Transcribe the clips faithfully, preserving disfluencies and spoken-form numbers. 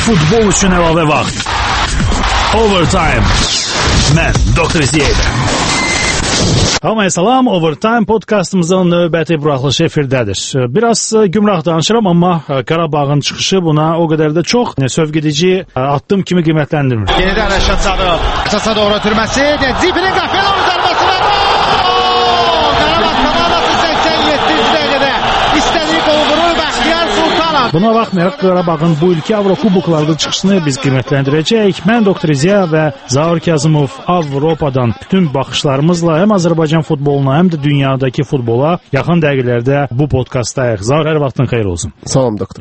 Futbol üçün əlavə vaxt. Overtime. Mən Doktor Ziyədə. Hamıya salam, Overtime podkastımızın növbəti buraxılışı efirdədir. Biraz gümrah danışıram, amma Qarabağın çıxışı buna o qədər də çox sövq edici addım kimi qiymətləndirmir. Yenidən Rəşad Sadıq, əsasa doğru ötürməsi, Zibinin qapıya doğru zərbəsi və gol! Qarabağ komandası səksən yeddinci dəqiqədə istədiyi qolu vurur, Bəxtiyar Sultanov. Buna baxmayaraq Qarabağın bu ilki Avrokuboklarda çıxışını biz qiymətləndirəcəyik. Mən Doktor Ziya və Zaur Kazımov Avropadan bütün baxışlarımızla həm Azərbaycan futboluna, həm də dünyadakı futbola yaxın dəqiqələrdə bu podkastdayıq. Zaur, hər vaxtın xeyir olsun. Salam doktor.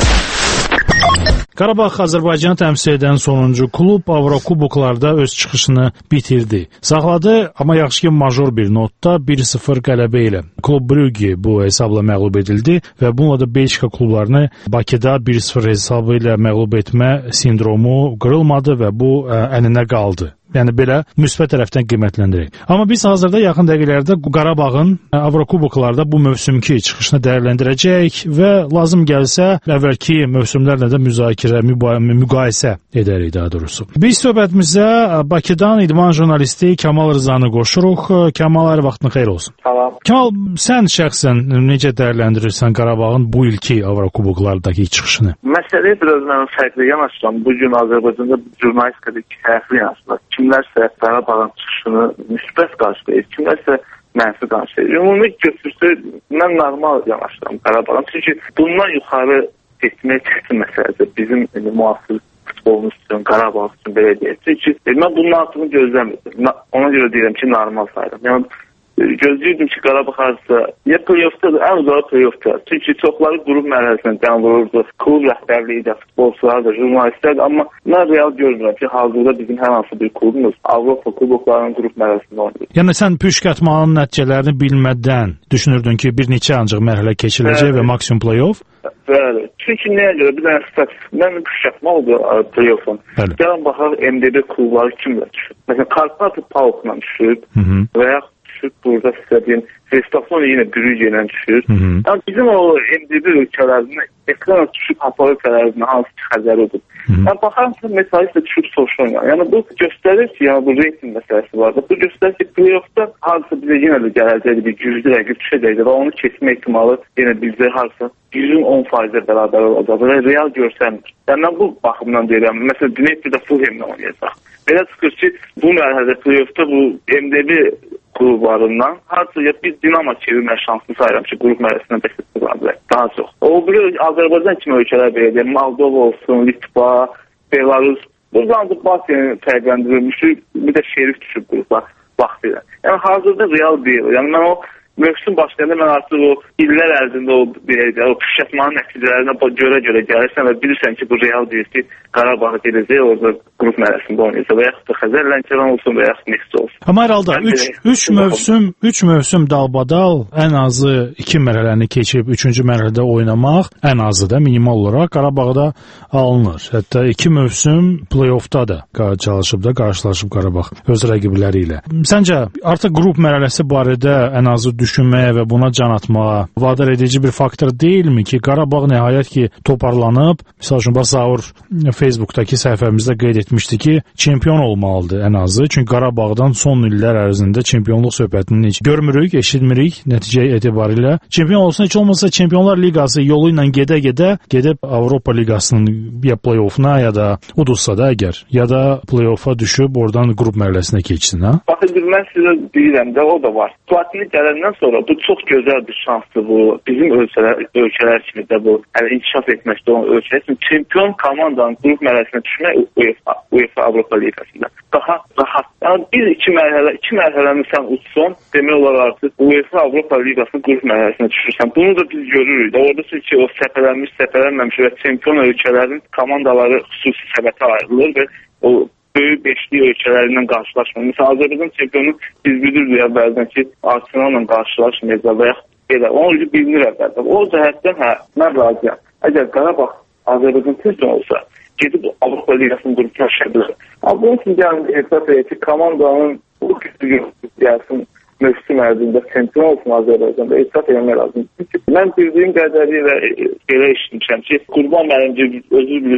Qarabağ Azərbaycanı təmsil edən sonuncu klub Avrokuboklarda öz çıxışını bitirdi. Saxladı, amma yaxşı ki major bir notda bir sıfır qələbə ilə. Klub Brügge bu hesabla məğlub edildi və bununla da Belçika klublarını Bakıda bir sıfır hesabı ilə məğlub etmə sindromu qırılmadı və bu ə, əlinə qaldı. Yəni belə müsbət tərəfdən qiymətləndirək. Amma biz hazırda yaxın dəqiqələrdə Qarabağın Avrokuboklarda bu mövsümki çıxışını dəyərləndirəcəyik və lazım gəlsə əvvəlki mövsümlərlə də müzakirə, müqayisə edərik daha doğrusu. Biz söhbətimizə Bakıdan idman jurnalisti Kamal Rızanı qoşuruq. Kamal, hər vaxtın xeyir olsun. Salam. Kamal, sən şəxsən necə dəyərləndirirsən Qarabağın bu ilki Avrokuboklardakı çıxışını? Məsələyə biraz mən fərqli yanaşıram. Bu gün Azərbaycanda jurnalistikadakı fərqli yanaşılar. Kimlərsə Qarabağın çıxışını müsbət qarşılayır, kimlərsə mənfi qarşılayır. Ümumi götürsə, mən normal yanaşıram Qarabağın. Çünki bundan yuxarı etmək çətin məsələdir. Bizim yəni, müasir futbolumuz üçün, Qarabağ üçün belə deyək. Çünki mən bunun altını gözləmirdim. Ona görə deyirəm ki, normal sayıram. Yəni, gözləyirdim ki, Qarabağ harcısa, ya play-offdadır, ən uzağı play-offda. Çünki çoxları qrup mərhələsindən can vururdu. Klub rəhbərliyi də, futbolçular da, jurnalistlər də. Amma mən real görmürəm ki, hazırda bizim hər hansı bir klubumuz Avropa kuboklarının qrup mərhələsində oynayır. Yəni sən püşkatmanın nəticələrini bilmədən düşünürdün ki, bir neçə ancaq mərhələ keçiləcək və maksimum play-off? Bəli. Çünki nəyə görə? Bir dənə statistik. Mən püşkatma oldu play-offun. Gələn baxaq M D B klubları kimlə düşür? Məsələn, Karpatı Pauk'la düşür və yaxud burada sizə deyim, Restafon yenə Brügge ilə düşür. Yəni bizim o M D B ölkələrindən ekrana düşüb Hapoel ölkələrindən hansı ki xəzər odur. Yəni baxarım ki, mesalistə düşüb soruşu oynayır. Yəni bu göstərir ki, yəni bu reyting məsələsi var da. Bu göstərir ki, play-offda harasa bizə yenə də gələcəkdir, bir güclü rəqib düşəcəkdir və onu keçmə ehtimalı yenə bizdə harasa yüzün on faizə bərabər olacaq və real görsənmir. Yəni mən bu baxımdan deyirəm, məsələn, Dnepr-də Fulham'la oynayacaq. Belə çıxır ki, bu mərhələdə play-offda bu M D B klublarından harca ya biz Dinamo çevirmə şansını sayıram ki, qrup mərhələsindən dəstək qazanacaq daha çox. O biri Azərbaycan kimi ölkələr belə deyir, Moldova olsun, Litva, Belarus, buradan da Bakıya fərqləndirilmişdir, bir də Şerif düşüb qruplar vaxtıyla. Yəni hazırda real deyil. Yəni mən o mövsüm başlayanda mən artıq o illər ərzində o belə o püşkatmanın nəticələrinə görə-görə gəlirsən və bilirsən ki, bu real deyil ki, Qarabağ gedəcək, orada qrup mərhələsində oynayacaq və yaxud da Xəzər Lənkəran olsun və yaxud Neftçi olsun. Amma hər halda üç mövsüm, üç mövsüm dalbadal ən azı iki mərhələni keçib üçüncü mərhələdə oynamaq ən azı da minimal olaraq Qarabağda alınır. Hətta iki mövsüm play-offda da çalışıb da qarşılaşıb Qarabağ öz rəqibləri ilə. Səncə artıq qrup mərhələsi barədə ən azı düşünməyə və buna can atmağa vadar edici bir faktor deyilmi ki, Qarabağ nəhayət ki toparlanıb, misal üçün Zaur Facebook'dakı səhifəmizdə qeyd etmişdi ki, çempion olmalıdır ən azı. Çünki Qarabağdan son illər ərzində çempionluq söhbətini heç görmürük, eşitmirik nəticə etibarilə. Çempion olsun, heç olmasa Çempionlar Liqası yolu ilə gedə-gedə gedib Avropa Liqasının ya play-offuna ya da uduzsa da əgər, ya da play-offa düşüb oradan qrup mərhələsinə keçsin, ha? Baxın, mən sizə deyirəm də, o da var. Platini gələndən sonra bu çox gözəl bir şansdır bu. Bizim ölkələr, ölkələr kimi də bu, yəni inkişaf etməkdə olan ölkələr kimi çempion komandanın qrup mərhələsinə düşmək UEFA, UEFA Avropa Liqasında daha rahat. Yəni bir iki mərhələ, iki mərhələni sən utsan, demək olar artıq UEFA Avropa Liqasının qrup mərhələsinə düşürsən. Bunu da biz görürük. Orada ki, o səpələnmiş, səpələnməmiş və çempion ölkələrin komandaları xüsusi səbətə ayrılır və o böyük beşli ölkələrindən qarşılaşmır. Məsələn, Azərbaycan çempionu biz bilirdik əvvəldən ki, Arsenal'la qarşılaşmayacaq və yaxud belə. Onun üçün bilinir əvvəldən. O cəhətdən hə, mən razıyam. Əgər Qarabağ Azərbaycan çempionu olsa, gedib Avropa Liqasının qrupuna düşə bilər. Amma bunun üçün gəlin hesab edək ki, komandanın bu güclü gəlsin mövsüm ərzində çempion olsun Azərbaycanda hesab eləmək lazımdır. Mən bildiyim qədərilə elə eşitmişəm ki, Qurban müəllim özü bilir,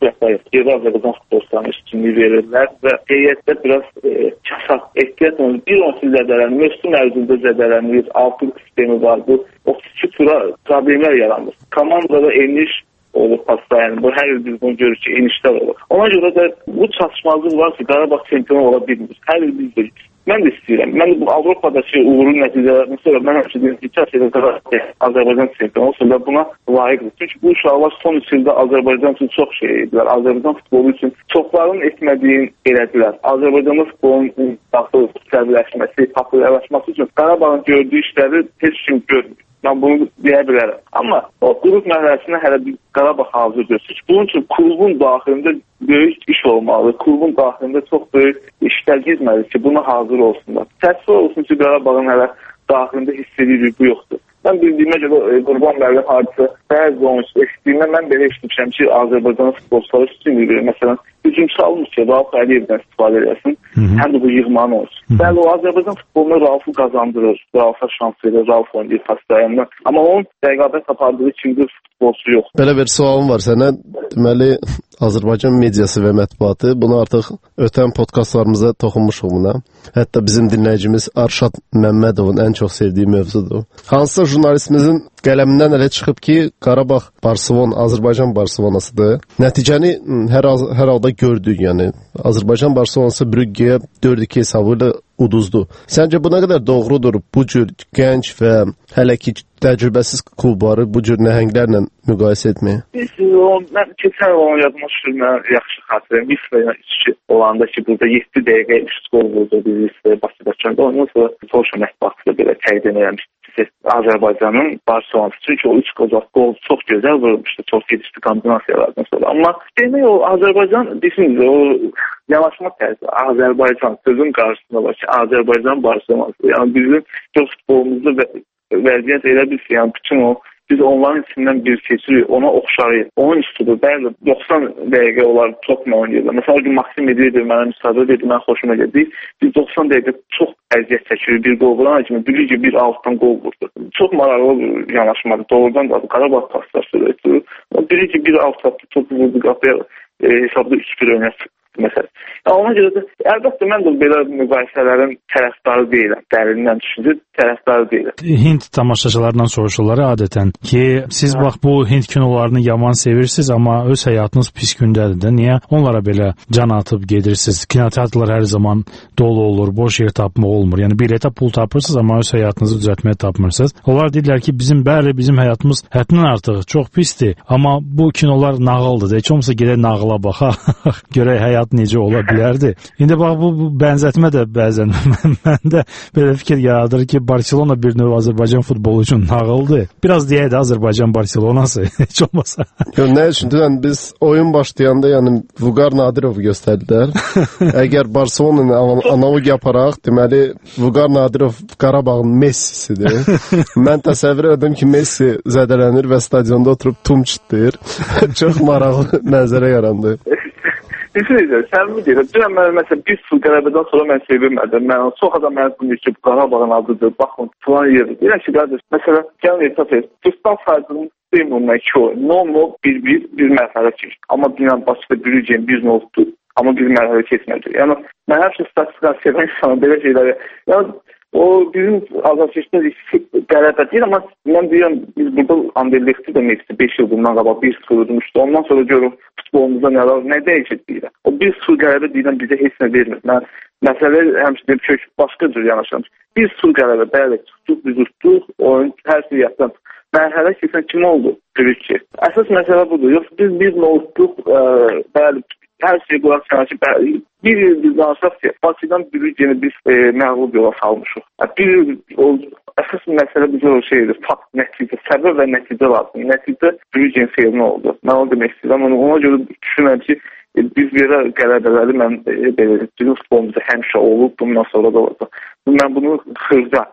yerli Azərbaycan futbolçularına üstünlük verirlər və heyətdə biraz e, kasaq, ehtiyat olunur. Bir on zədələnir, mövsüm ərzində zədələnir, altılıq sistemi var, bu otuz iki tura problemlər yaranır. Komandada eniş olur pasda, yəni bu hər il biz bunu görürük ki, enişlər olur. Ona görə də bu çatışmazlıq var ki, Qarabağ çempion ola bilmir. Hər il biz deyirik. Mən də istəyirəm. Mən bu Avropadakı uğurlu nəticələrini sonra mən həmişə deyirəm ki, Çəsədə Azərbaycan çempionu olsun və buna layiqdir. Çünki bu uşaqlar son üç ildə Azərbaycan üçün çox şey edilər. Azərbaycan futbolu üçün çoxların etmədiyin elədilər. Azərbaycanda futbolun daxil səviyyələşməsi, populyarlaşması üçün Qarabağın gördüyü işləri heç kim görmür. Mən bunu deyə bilərəm. Amma o qrup mərhələsinə hələ bir Qarabağ hazır deyil. Bunun üçün klubun daxilində böyük iş olmalı. Klubun daxilində çox böyük işlər gizməli ki, buna hazır olsunlar. Təəssüf olsun ki, Qarabağın hələ daxilində hiss edirik, bu yoxdur. Mən bildiyimə görə Qurban müəllim hadisə bəzi olmuş eşitdiyimdə mən belə eşitmişəm ki, Azərbaycan futbolçuları üstünlük verir. Məsələn, hücum salmış ki, Rauf Əliyevdən istifadə edəsin, həm də bu yığmanı olsun. Bəli, o Azərbaycan futbolunu Raufu qazandırır, Raufa şans verir, Rauf oynayır paslarında. Amma onun rəqabət apardığı kimdir futbolçu yox. Belə bir sualım var sənə. Deməli, Azərbaycan mediası və mətbuatı bunu artıq ötən podkastlarımızda toxunmuşuq buna. Hətta bizim dinləyicimiz Arşad Məmmədovun ən çox sevdiyi mövzudur. Hansısa jurnalistimizin qələmindən elə çıxıb ki, Qarabağ Barselona, Azərbaycan Barselonasıdır. Nəticəni hər, hər halda gördük, yəni. Azərbaycan Barselonası Brüggeyə dörd iki hesabı ilə uduzdu. Səncə bu nə qədər doğrudur? Bu cür gənc və hələ ki təcrübəsiz klubları bu cür nəhənglərlə müqayisə etməyə? Biz o, mən keçən olan yadıma düşür, mən yaxşı xatırlayım. İsveçlə üç olanda ki, burada yeddi dəqiqə üç gol vurdu biz İsveçlə Bakıdakında. Ondan sonra Polşa mətbuatı belə təqdim eləmişdi Azərbaycanın Barselonası. Çünki o üç gol çox gözəl vurmuşdu, çox gedişli kombinasiyalardan sonra. Amma demək o Azərbaycan, düşünün, o yanaşma tərzi, Azərbaycan sözün qarşısında var ki, Azərbaycan Barselonası. Yəni bizim futbolumuzda vəziyyət elə bir ki, yəni bütün o biz onların içindən bir keçirik, ona oxşarıyıq. Onun üstüdür. Bəli, doxsan dəqiqə onlar çoxla oynayırlar. Məsələn, o gün Maksim Medvedev mənə müsaade dedi, mən xoşuma gəldi. Biz doxsan dəqiqə çox əziyyət çəkirik. Bir qol vuran kimi bilir ki, bir altdan qol vurdu. Çox maraqlı yanaşmadır. Doğrudan da Qarabağ paslar sürətdir. Bilir ki, bir alt atdı, topu vurdu qapıya, e, hesabda üç bir önə çıxdı. Məsələn. Ona görə də əlbəttə mən də belə müqayisələrin tərəfdarı deyiləm. Dərindən düşündü, tərəfdarı deyiləm. Hind tamaşaçılarından soruşurlar adətən ki, siz bax bu Hind kinolarını yaman sevirsiniz, amma öz həyatınız pis gündədir də. Niyə onlara belə can atıb gedirsiniz? Kinoteatrlar hər zaman dolu olur, boş yer tapmaq olmur. Yəni biletə pul tapırsınız, amma öz həyatınızı düzəltməyə tapmırsınız. Onlar dedilər ki, bizim bəli, bizim həyatımız həddindən artıq çox pisdir, amma bu kinolar nağıldır. Heç olmasa gedək nağıla baxaq, görək həyat necə ola bilərdi. İndi bax bu, bu bənzətmə də bəzən məndə belə fikir yaradır ki, Barselona bir növ Azərbaycan futbolu üçün nağıldır. Biraz deyək də Azərbaycan Barselonası heç olmasa. Yo, nə üçün? Yəni, biz oyun başlayanda yəni Vüqar Nadirovu göstərdilər. Əgər Barselona analog yaparaq, deməli Vüqar Nadirov Qarabağın Messisidir. Mən təsəvvür edim ki, Messi zədələnir və stadionda oturub tum çitdir. Çox maraqlı mənzərə yarandı. Düşünəcək, səmimi deyirəm. Dünən mən məsələn bir sürü qələbədən sonra mən sevinmədim. Mən çox adam mənə deyir ki, Qarabağın adıdır. Baxın, falan yerdir. Deyirəm ki, qardaş, məsələn, gəlin etap et. Türkistan saydığım Beymur'un iki oyun. No-no bir-bir bir mərhələ keçdi. Amma dünən başda Brügge'nin bir noldu. Amma bir mərhələ keçmədi. Yəni, mən hər şey statistikdən sevən insanım belə şeyləri. Yəni, o bizim azarkeşdə qələbə deyil, amma mən deyirəm, biz burada Anderlecht'i də Messi beş il bundan qabaq bir sıfır udmuşdu. Ondan sonra görüm futbolumuzda nə, nə dəyişir deyirəm. O bir sıfır qələbə deyirəm bizə heç nə vermir. Mən məsələ həmçinin kök başqa cür yanaşam. Bir sıfır qələbə, bəli, tutduq, biz tutduq, oyun hər şey yapdan. Mərhələ keçən kim oldu? Görük ki. Əsas məsələ budur. Yox, biz bir nolduq, bəli, hər şey qulaq çıxar ki, bəli, bir il biz danışaq ki, Bakıdan Brügge'ni biz e, məğlub yola salmışıq. Bir il, o, əsas məsələ bizə o şeydir, fakt, nəticə, səbəb və nəticə lazım. Nəticə Brügge'nin xeyrinə oldu. Mən onu demək istəyirəm, ona görə düşünürəm ki, e, biz belə qələbələri mən e, belə, bizim futbolumuzda həmişə olub, bundan sonra da olacaq. Mən bunu xırda,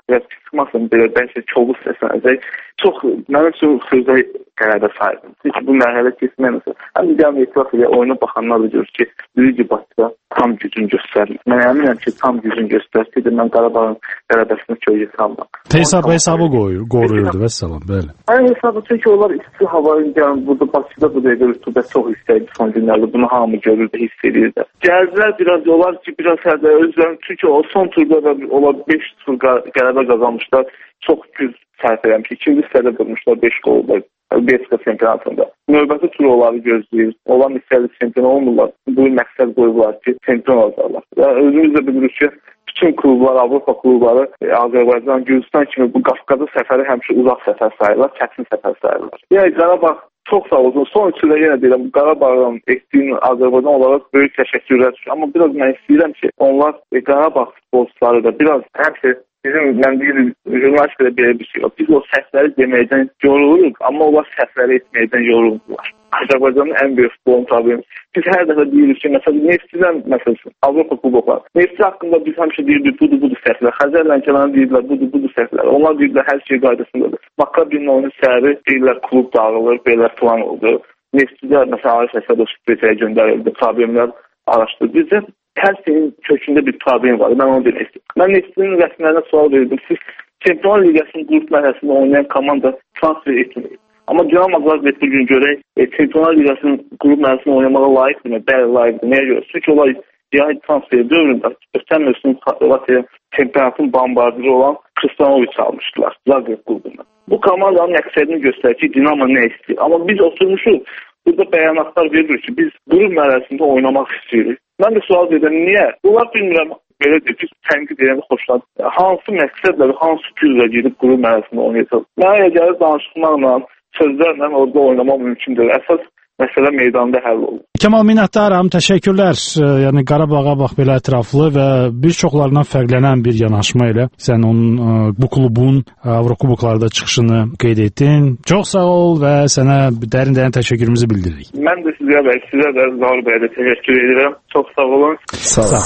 çıxmasın, belə bəlkə çoxu səslənəcək. Çox, mənim üçün xırda qələbə sayılır. Çünki bu mərhələ keçməyəməsə, həm bir dəmə etiraf edir, oyuna baxanlar da görür ki, Ligi Bakıda tam gücün göstərir. Mən əminəm ki, tam gücün göstərsə də mən Qarabağın qələbəsini köyə salmam. Hesabı hesabı qoruyurdu və salam, bəli. Həmin hesabı çünki onlar isti havanın gəlin, burada Bakıda bu dəqiqə rütubət çox istəyir son günlərdə. Bunu hamı görürdü, hiss edirdi. Gəldilər biraz, onlar ki, biraz hədə özlərini, çünki o son turda da onlar beş tur qələbə qazanmışlar. Çox güc sərf eləmiş. İkinci hissədə durmuşlar beş qolda. Belçika çempionatında. Növbəti tur onları gözləyir. Olan hissəli çempion olmurlar. Bu məqsəd qoyurlar ki, çempion olacaqlar. Özümüz də bilirik ki, bütün klublar, Avropa klubları, Azərbaycan, Gürcistan kimi bu Qafqaza səfəri həmişə uzaq səfər sayırlar, çətin səfər sayırlar. Yəni Qarabağ çox sağ olsun. Son üçüdə yenə deyirəm, Qarabağın etdiyin Azərbaycan olaraq böyük təşəkkürlər düşür. Amma biraz mən istəyirəm ki, onlar Qarabağ futbolçuları da biraz həmişə bizim, mən deyirim, jurnalist belə belə bir şey yok. Biz o səhvləri deməkdən yoruluruq, amma onlar səhvləri etməkdən yoruldular. Azərbaycanın ən böyük futbolun problemi. Biz hər dəfə deyirik ki, məsələn, Neftçidən, məsələn, Avropa klubları. Neftçi haqqında biz həmişə deyirik, budur, budur səhvlər. Xəzər Lənkəranı deyirlər, budur, budur səhvlər. Onlar deyirlər, hər şey qaydasındadır. Makkabinin oyunu səhəri deyirlər, klub dağılır, belə plan oldu. Neftçidə, məsələn, Arif Əsədov Spreçəyə göndərildi, problemlər araşdırdı. Bizdə hər şeyin kökündə bir problem var. Mən onu demək istəyirəm. Mən Neftçinin rəsmilərinə sual verdim. Siz Çempionlar Liqasının qrup mərhələsində oynayan komanda transfer etməyir. Amma Dinamo Zagreb bu gün görək, e, Çempionlar Liqasının qrup mərhələsində oynamağa layiqdir. Bəli, layiqdir. Nəyə görə? Çünki onlar yay transferi dövründə ötən mövsüm çempionatın bombardiri olan Kristanoviç almışdılar Zagreb klubundan. Bu komandanın məqsədini göstərir ki, Dinamo nə istəyir. Amma biz oturmuşuq, burada bəyanatlar veririk ki, biz qrup mərhələsində oynamaq istəyirik. Mən də sual edirəm, niyə? Bunlar bilmirəm, belə deyir ki, tənqid edən xoşlar. Hansı məqsədlə, hansı güclə gedib qrup mərhələsində oynayacaq? Mənə gəlir danışmaqla, sözlərlə orada oynamaq mümkündür. Əsas məsələ meydanda həll olur. Kəmal, minnətdaram, təşəkkürlər. Yəni Qarabağa bax belə ətraflı və bir çoxlarından fərqlənən bir yanaşma ilə sən onun bu klubun Avrokuboklarda çıxışını qeyd etdin. Çox sağ ol və sənə dərin-dərin təşəkkürümüzü bildiririk. Mən də sizə və sizə də Zaur bəyə də təşəkkür edirəm. Çox sağ olun. Sağ ol.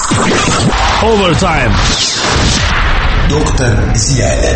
Overtime. Doktor Ziyadə.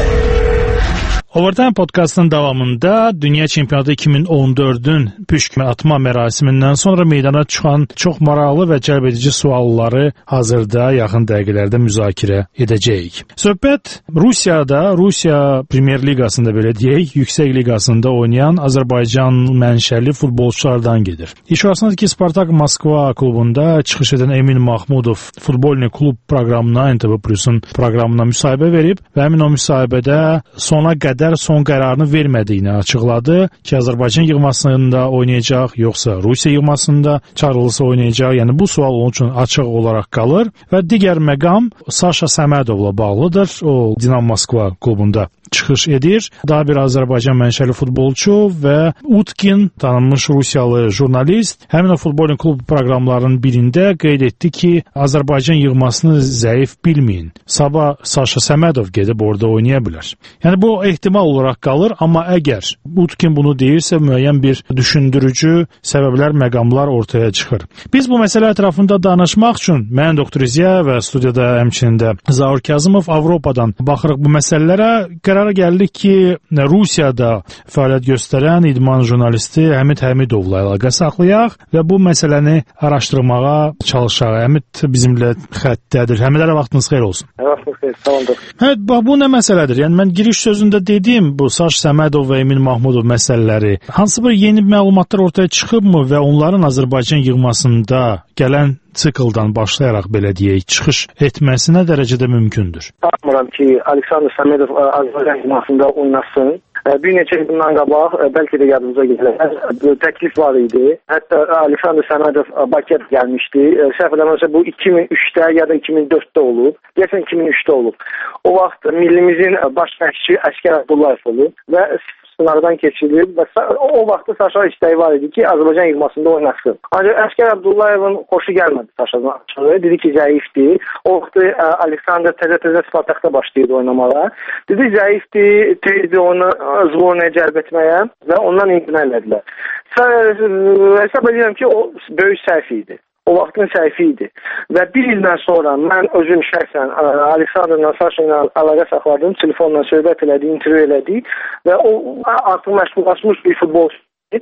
Overtime podkastının davamında Dünya Çempionatı iki min on dördün püşk atma mərasimindən sonra meydana çıxan çox maraqlı və cəlbedici sualları hazırda yaxın dəqiqələrdə müzakirə edəcəyik. Söhbət Rusiyada, Rusiya Premyer Liqasında belə deyək, yüksək liqasında oynayan Azərbaycan mənşəli futbolçulardan gedir. İş orasındadır ki, Spartak Moskva klubunda çıxış edən Emin Mahmudov futbolni klub proqramına, N T V Plus-un proqramına müsahibə verib və həmin o müsahibədə sona qədər son qərarını vermədiyini açıqladı ki, Azərbaycan yığmasında oynayacaq, yoxsa Rusiya yığmasında çağırılırsa oynayacaq. Yəni bu sual onun üçün açıq olaraq qalır və digər məqam Saşa Səmədovla bağlıdır. O Dinamo Moskva klubunda çıxış edir. Daha bir Azərbaycan mənşəli futbolçu və Utkin, tanınmış Rusiyalı jurnalist, həmin o futbolun klub proqramlarının birində qeyd etdi ki, Azərbaycan yığmasını zəif bilməyin. Sabah Saşa Səmədov gedib orada oynaya bilər. Yəni bu ehtimal olaraq qalır, amma əgər Utkin bunu deyirsə, müəyyən bir düşündürücü səbəblər, məqamlar ortaya çıxır. Biz bu məsələ ətrafında danışmaq üçün mən Doktor Ziya və studiyada həmçində Zaur Kazımov Avropadan baxırıq bu məsələlərə. Qərara gəldik ki, Rusiyada fəaliyyət göstərən idman jurnalisti Həmid Həmidovla əlaqə saxlayaq və bu məsələni araşdırmağa çalışaq. Həmid bizimlə xəttədir. Həmid, hər vaxtınız xeyir olsun. Hər vaxtınız xeyir, sağolun. Hə, bu nə məsələdir? Yəni mən giriş sözündə dedim, bu Saş Səmədov və Emin Mahmudov məsələləri. Hansı bir yeni məlumatlar ortaya çıxıbmı və onların Azərbaycan yığmasında gələn sikldan başlayaraq belə deyək, çıxış etməsi nə dərəcədə mümkündür? Sanmıram ki, Aleksandr Səmədov Azərbaycan yığmasında oynasın. Bir neçə il bundan qabaq, bəlkə də yadınıza gəlir, təklif var idi. Hətta Aleksandr Səmədov Bakıya gəlmişdi. Səhv eləmirəmsə bu iki min üçdə ya da iki min dörddə olub. Deyəsən iki min üçdə olub. O vaxt millimizin baş məşqçisi Əskər Abdullayev olub və sınardan keçirilib və o vaxtda Saşa istəyi var idi ki, Azərbaycan yığmasında oynasın. Ancaq Əskər Abdullayevin xoşu gəlmədi Saşadan açığı. Dedi ki, zəifdir. O vaxtı Aleksandr təzə-təzə Spartakda başlayırdı oynamağa. Dedi, zəifdir, tezdir onu zvornaya cəlb etməyə və ondan imtina elədilər. Hesab edirəm ki, o böyük səhv idi. o vaxtın səhvi idi. Və bir ildən sonra mən özüm şəxsən Aleksandrla Saşa ilə əlaqə saxladım, telefonla söhbət elədi, intervyu elədi və o artıq məşğullaşmış bir futbolçu.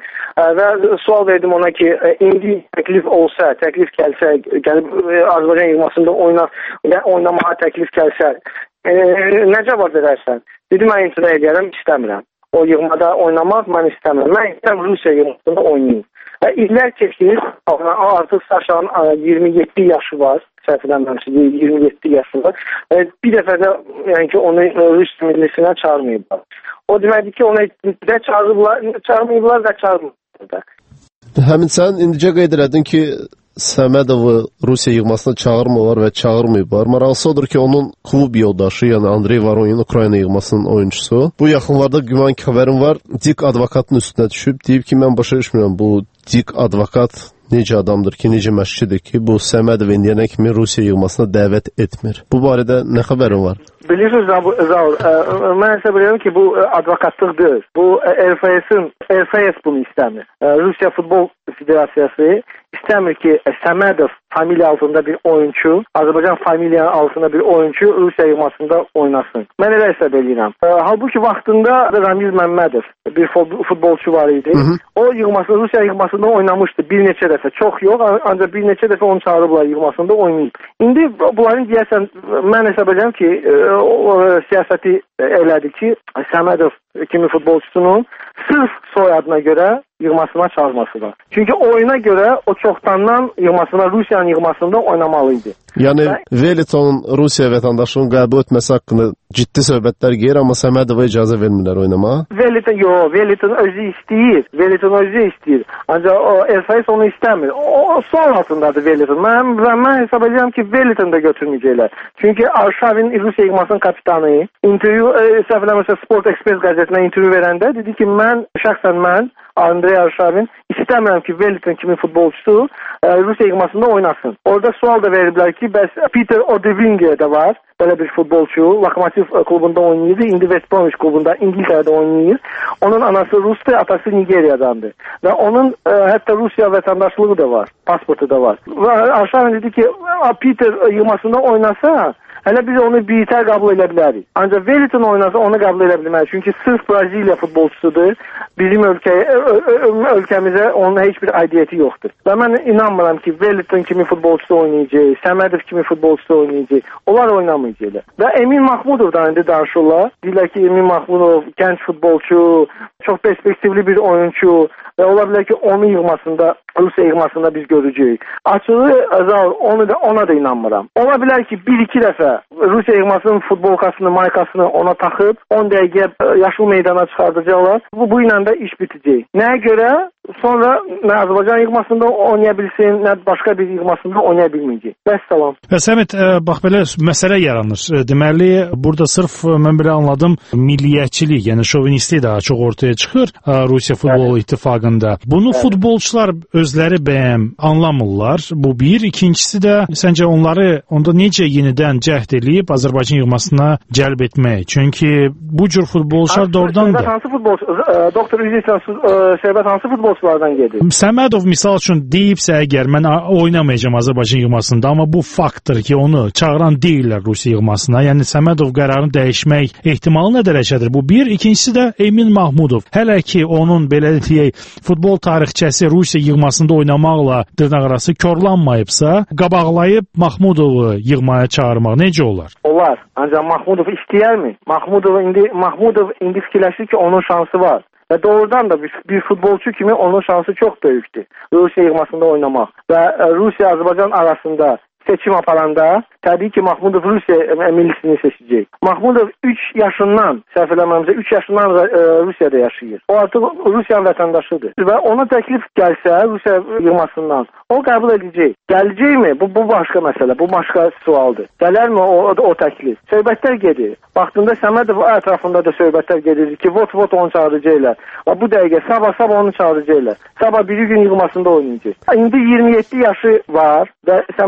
Və sual verdim ona ki, indi təklif olsa, təklif gəlsə, gəlib Azərbaycan yığmasında oyna, oynamağa təklif gəlsə, e, nə cavab verərsən? Dedim, mən imtina edərəm, istəmirəm. O yığmada oynamaq mən istəmirəm. Mən istəmirəm Rusiya yığmasında oynayayım. Və illər keçir, artıq Saşanın iyirmi yeddi yaşı var, səhv eləmirəmsə, iyirmi yeddi yaşı var. Bir dəfə də yəni ki, onu Rusiya millisinə çağırmayıblar. O deməkdir ki, onu də çağırıblar, çağırmayıblar və çağırmayıblar. Həmin sən indicə qeyd elədin ki, Səmədovu Rusiya yığmasına çağırmırlar və çağırmayıblar. Maraqlısı odur ki, onun klub yoldaşı, yəni Andrey Varonin, Ukrayna yığmasının oyuncusu. Bu yaxınlarda güman xəbərim var, Dik advokatın üstünə düşüb. Deyib ki, mən başa düşmürəm, bu Dik advokat necə adamdır ki, necə məşqçidir ki, bu Səmədov indiyənə kimi Rusiya yığmasına dəvət etmir. Bu barədə nə xəbərin var? Bilirsiniz, Zaur, mən hesab edirəm ki, bu advokatlıqdır. Bu R F S-in, R F S bunu istəmir. Rusiya Futbol Federasiyası istəmir ki, Səmədov familiya altında bir oyuncu, Azərbaycan familiyanın altında bir oyuncu Rusiya yığmasında oynasın. Mən elə hesab edirəm. Halbuki vaxtında Ramiz Məmmədov bir futbolçu var idi. Hı -hı. O yığmasında, Rusiya yığmasında oynamışdı bir neçə dəfə. Çox yox, ancaq bir neçə dəfə onu çağırıblar yığmasında oynayıb. İndi bunların deyəsən, mən hesab edirəm ki, o, o siyasəti elədi ki, Səmədov kimi futbolçusunun sırf soyadına görə yığmasına çağırması var. Çünki oyuna görə o çoxdandan yığmasına, Rusiyanın yığmasında oynamalıydı. Yəni, Velitonun Rusiya vətəndaşlığını qəbul etməsi haqqında ciddi söhbətlər geyir, amma Səmədova icazə vermirlər oynamağa. Veliton, yox, Veliton özü istəyir. Veliton özü istəyir. Ancaq o R F S onu istəmir. O son altındadır Veliton. Mən, mən hesab edirəm ki, Veliton da götürməyəcəklər. Çünki Arşavin Rusiya yığmasının kapitanı intervyu, e, səhv eləmirəmsə Sport Express qəzetinə intervyu verəndə dedi ki, mən, şəxsən mən, Andrey Arşavin istəmirəm ki, Veliton kimi futbolçusu e, Rusiya yığmasında oynasın. Orada sual da veriblər ki, bəs Peter Odevinger də var, belə bir futbolçu, Lokomotiv klubunda oynayırdı, indi West Bromwich klubunda İngiltərədə oynayır. Onun anası Rusdur, atası Nigeriyadandır. Və onun e, hətta Rusiya vətəndaşlığı da var, pasportu da var. Və Arşavin dedi ki, Peter yığmasında oynasa, hələ biz onu birtər qəbul edə bilərik. Ancaq Veliton oynasa onu qəbul edə bilmərik. Çünki sırf Braziliya futbolçusudur. Bizim ölkəyə, ölkəmizə onun heç bir aidiyyəti yoxdur. Və mən inanmıram ki, Veliton kimi futbolçusu oynayacaq, Səmədov kimi futbolçusu oynayacaq. Onlar oynamayacaqlar. Və Emin Mahmudovdan indi danışırlar. Deyirlər ki, Emin Mahmudov gənc futbolçu, çox perspektivli bir oyuncu və ola bilər ki, onun yığmasında, Rusiya yığmasında biz görəcəyik. Açığı, Azal, onu da, ona da inanmıram. Ola bilər ki, bir-iki dəfə Rusiya yığmasının futbolkasını, maykasını ona taxıb, on dəqiqə yaşıl meydana çıxardacaqlar. Bu, bu ilə də iş bitəcək. Nəyə görə? Sonra nə Azərbaycan yığmasında oynaya bilsin, nə başqa bir yığmasında oynaya bilməyəcək. Vəssalam. Və Səmid, bax belə məsələ yaranır. Deməli, burada sırf mən belə anladım, milliyyətçilik, yəni şovinistlik daha çox ortaya çıxır Rusiya Futbol İttifaqında. Bunu futbolçular özləri bəyəm anlamırlar. Bu bir. İkincisi də səncə onları onda necə yenidən cəhd eləyib Azərbaycan yığmasına cəlb etmək? Çünki bu cür futbolçular doğrudan da... Hansı futbolçu, doktor Üzeysən, söhbət hansı futbolçulardan gedir? Səmədov misal üçün deyibsə əgər mən oynamayacağım Azərbaycan yığmasında, amma bu faktdır ki, onu çağıran deyirlər Rusiya yığmasına. Yəni Səmədov qərarını dəyişmək ehtimalı nə dərəcədir? Bu bir. İkincisi də Emin Mahmudov. Hələ ki onun belə deyək futbol tarixçəsi Rusiya yığmasında oynamaqla dırnaqarası korlanmayıbsa, qabaqlayıb Mahmudovu yığmaya çağırmaq necə olar? Olar. Ancaq Mahmudov istəyərmi? Mahmudov indi Mahmudov indi fikirləşir ki, onun şansı var. Və doğrudan da bir, bir futbolçu kimi onun şansı çox böyükdür. Rusiya yığmasında oynamaq. Və Rusiya-Azərbaycan arasında seçim aparanda təbii ki, Mahmudov Rusiya millisini seçəcək. Mahmudov üç yaşından, səhv eləməmizə, üç yaşından e, Rusiyada yaşayır. O artıq Rusiya vətəndaşıdır. Və ona təklif gəlsə Rusiya yığmasından, o qəbul edəcək. Gələcəkmi? Bu, bu başqa məsələ, bu başqa sualdır. Gələrmi o, o, o təklif? Söhbətlər gedir. Vaxtında Səmədov ətrafında da söhbətlər gedir ki, vot-vot onu çağıracaqlar. Bu dəqiqə sabah-sabah onu çağıracaqlar. Sabah biri gün yığmasında oynayacaq. İndi iyirmi yeddi yaşı var və Səmədov artıq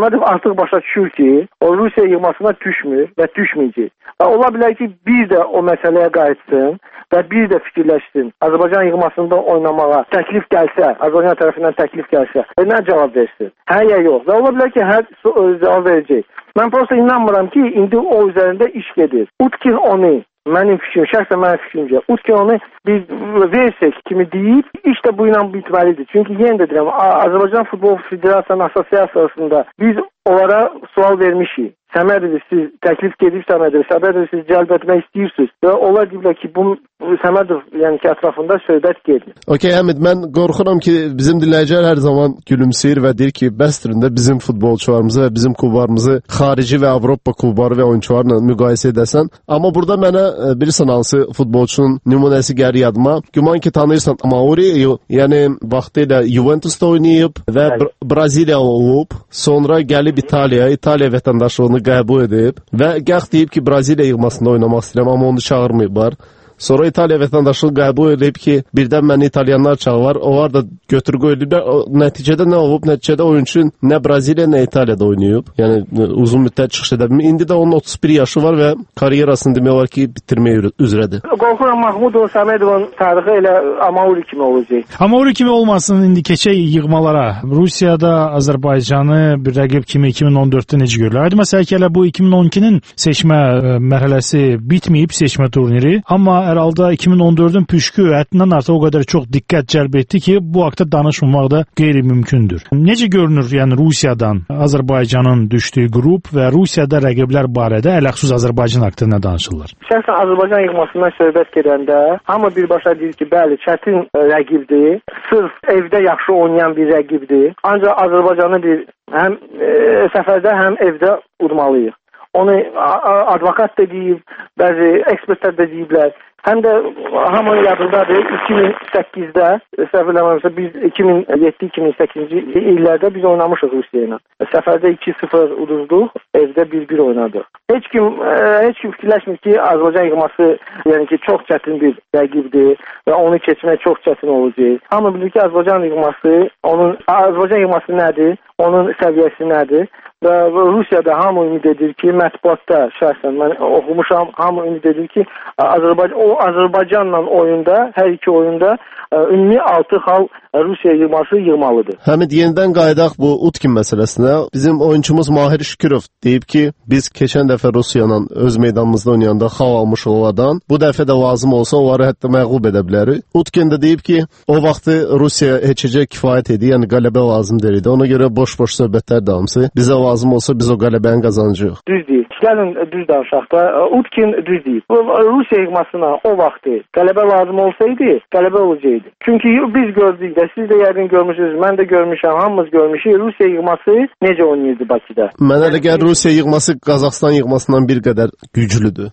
artıq başa düşür ki, o Rusiya yığmasına düşmür və düşməyəcək. Və ola bilər ki, bir də o məsələyə qayıtsın və bir də fikirləşsin. Azərbaycan yığmasında oynamağa təklif gəlsə, Azərbaycan tərəfindən təklif gəlsə, nə cavab versin? Hə ya yox. Və ola bilər ki, hər cavab verəcək. Mən prosta inanmıram ki, indi o üzərində iş gedir. Utkin onu, mənim fikrim, şəxsən mənim fikrimcə, Utkin onu biz versək kimi deyib, iş də bu ilə bitməlidir. Çünki yenə də deyirəm, Azərbaycan Futbol Federasiyasının assosiasiyasında biz onlara sual vermişik. Səmədov, siz təklif gedib Səmədov, Səmədov siz cəlb etmək istəyirsiniz. Və onlar deyiblər ki, bu Səmədov yəni ki, ətrafında söhbət gedir. Okey, Həmid, mən qorxuram ki, bizim dinləyicilər hər zaman gülümsəyir və deyir ki, bəsdirində bizim futbolçularımızı və bizim klublarımızı xarici və Avropa klubları və oyunçularla müqayisə edəsən. Amma burada mənə bilirsən hansı futbolçunun nümunəsi gəlir yadıma. Güman ki, tanıyırsan Mauri, yəni vaxtilə Juventusda oynayıb və Bra Braziliya olub, sonra gəlib İtaliyaya, İtaliya vətəndaşlığını qəbul edib və gəx deyib ki, Braziliya yığmasında oynamaq istəyirəm, amma onu çağırmayıblar. Sonra İtaliya vətəndaşlığı qəbul edib ki, birdən məni İtalyanlar çağırır, onlar da götür-qoy ediblər. Nəticədə nə olub? Nəticədə oyunçu nə Braziliya, nə İtaliyada oynayıb. Yəni uzun müddət çıxış edə bilmir. İndi də onun otuz bir yaşı var və karyerasını demək olar ki, bitirməyə üzrədir. Qorxuram Mahmudov, Səmədovun tarixi elə Amauri kimi olacaq. Amauri kimi olmasın, indi keçək yığmalara. Rusiyada Azərbaycanı bir rəqib kimi iki min on dörddə necə görürlər? Hadi məsələn ki, elə bu iki min on ikinin seçmə mərhələsi bitməyib, seçmə turniri, amma hər halda iki min on dördün püşkü həddindən artıq o qədər çox diqqət cəlb etdi ki, bu haqda danışmamaq da qeyri-mümkündür. Necə görünür, yəni Rusiyadan Azərbaycanın düşdüyü qrup və Rusiyada rəqiblər barədə ələxüsus Azərbaycan haqqında danışırlar? Şəxsən Azərbaycan yığmasından söhbət gedəndə hamı birbaşa deyir ki, bəli, çətin rəqibdir, sırf evdə yaxşı oynayan bir rəqibdir. Ancaq Azərbaycanı bir həm e, səfərdə, həm evdə udmalıyıq. Onu advokat da deyib, bəzi ekspertlər də deyiblər. Həm də hamının yadındadır, iki min səkkizdə, səhv eləmirəmsə, biz iki min yeddi iki min səkkizinci illərdə biz oynamışıq Rusiya ilə. Səfərdə iki sıfır uduzduq, evdə bir bir oynadıq. Heç kim, heç kim fikirləşmir ki, Azərbaycan yığması yəni ki, çox çətin bir rəqibdir və onu keçmək çox çətin olacaq. Hamı bilir ki, Azərbaycan yığması, onun Azərbaycan yığması nədir, onun səviyyəsi nədir? Və Rusiyada hamı ümid edir ki, mətbuatda şəxsən mən oxumuşam, hamı ümid edir ki, Azərbaycan, o Azərbaycanla oyunda, hər iki oyunda ümumi altı xal Rusiya yığması yığmalıdır. Həmid, yenidən qayıdaq bu Utkin məsələsinə. Bizim oyunçumuz Mahir Şükürov deyib ki, biz keçən dəfə Rusiyanın öz meydanımızda oynayanda xal almışıq onlardan. Bu dəfə də lazım olsa onları hətta məğlub edə bilərik. Utkin də deyib ki, o vaxtı Rusiya heçəcə kifayət edir, yəni qələbə lazım deyildi. Ona görə boş-boş söhbətlər davamsı. Bizə lazım olsa biz o qələbəni qazancağıq. Düz deyil. Gəlin düz danışaq da. Utkin düz deyil. Rusiya yığmasına o vaxtı qələbə lazım olsaydı, qələbə olacaqdı. Çünki biz gördük də, siz də yəqin görmüşsünüz, mən də görmüşəm, hamımız görmüşük. Rusiya yığması necə oynayırdı Bakıda? Mənə elə gəlir Rusiya yığması Qazaxstan yığmasından bir qədər güclüdür.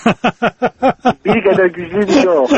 Bir qədər güclüdür, yox.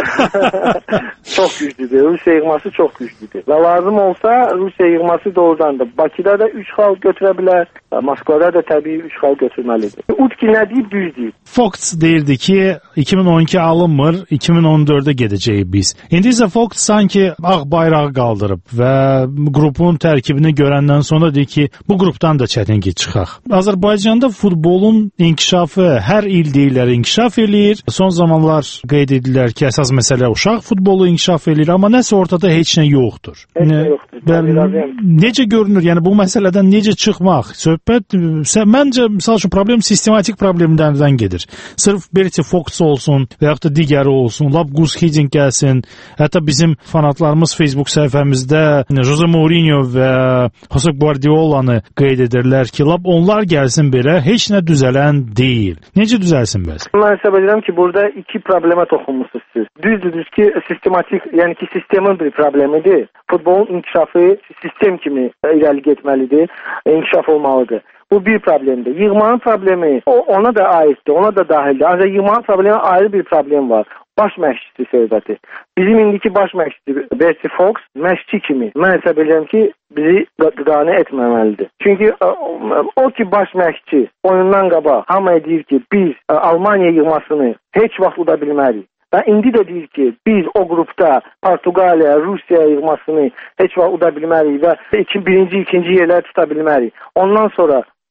Çox güclüdür. Rusiya yığması çox güclüdür. Və lazım olsa Rusiya yığması doğrudandır. Bakıda da üç xal götürə bilər, Moskvada da təbii üç xal götürməlidir. Utki nə deyib, düz deyib. Fox deyirdi ki, iki min on iki alınmır, iki min on dördə gedəcəyik biz. İndi isə Fox sanki ağ bayrağı qaldırıb və qrupun tərkibini görəndən sonra deyir ki, bu qrupdan da çətin ki, çıxaq. Azərbaycanda futbolun inkişafı hər il deyirlər inkişaf eləyir. Son zamanlar qeyd edirlər ki, əsas məsələ uşaq futbolu inkişaf eləyir, amma nəsə ortada heç nə yoxdur. Heç nə yoxdur. Necə görünür, yəni bu məsələdən necə çıxmaq? Söhbət, məncə, misal üçün, problem sistematik problemlərdən gedir. Sırf Berti Fox olsun və yaxud da digəri olsun, lap Gus Hiddink gəlsin, hətta bizim fanatlarımız Facebook səhifəmizdə Jose Mourinho və Jose Guardiolanı qeyd edirlər ki, lap onlar gəlsin belə, heç nə düzələn deyil. Necə düzəlsin bəs? Mən hesab edirəm ki, burada iki problemə toxunmuşsunuz siz. Düzdür ki, sistematik, yəni ki, sistemin bir problemidir. Futbolun inkişafı sistem kimi irəli getməlidir, inkişaf olmalıdır. Bu bir problemdir. Yığmanın problemi o, ona da aiddir, ona da dahildir. Ancaq yığmanın problemi ayrı bir problem var. Baş məşqçisi söhbəti. Bizim indiki baş məşqçi Berti Fox məşqçi kimi mən hesab edirəm ki, bizi qane etməməlidir. Çünki o, o ki baş məşqçi oyundan qabaq hamıya deyir ki, biz Almaniya yığmasını heç vaxt uda bilmərik. Və indi də deyir ki, biz o qrupda Portuqaliya, Rusiya yığmasını heç vaxt uda bilmərik və iki, birinci, ikinci yerləri tuta bilmərik. Ondan sonra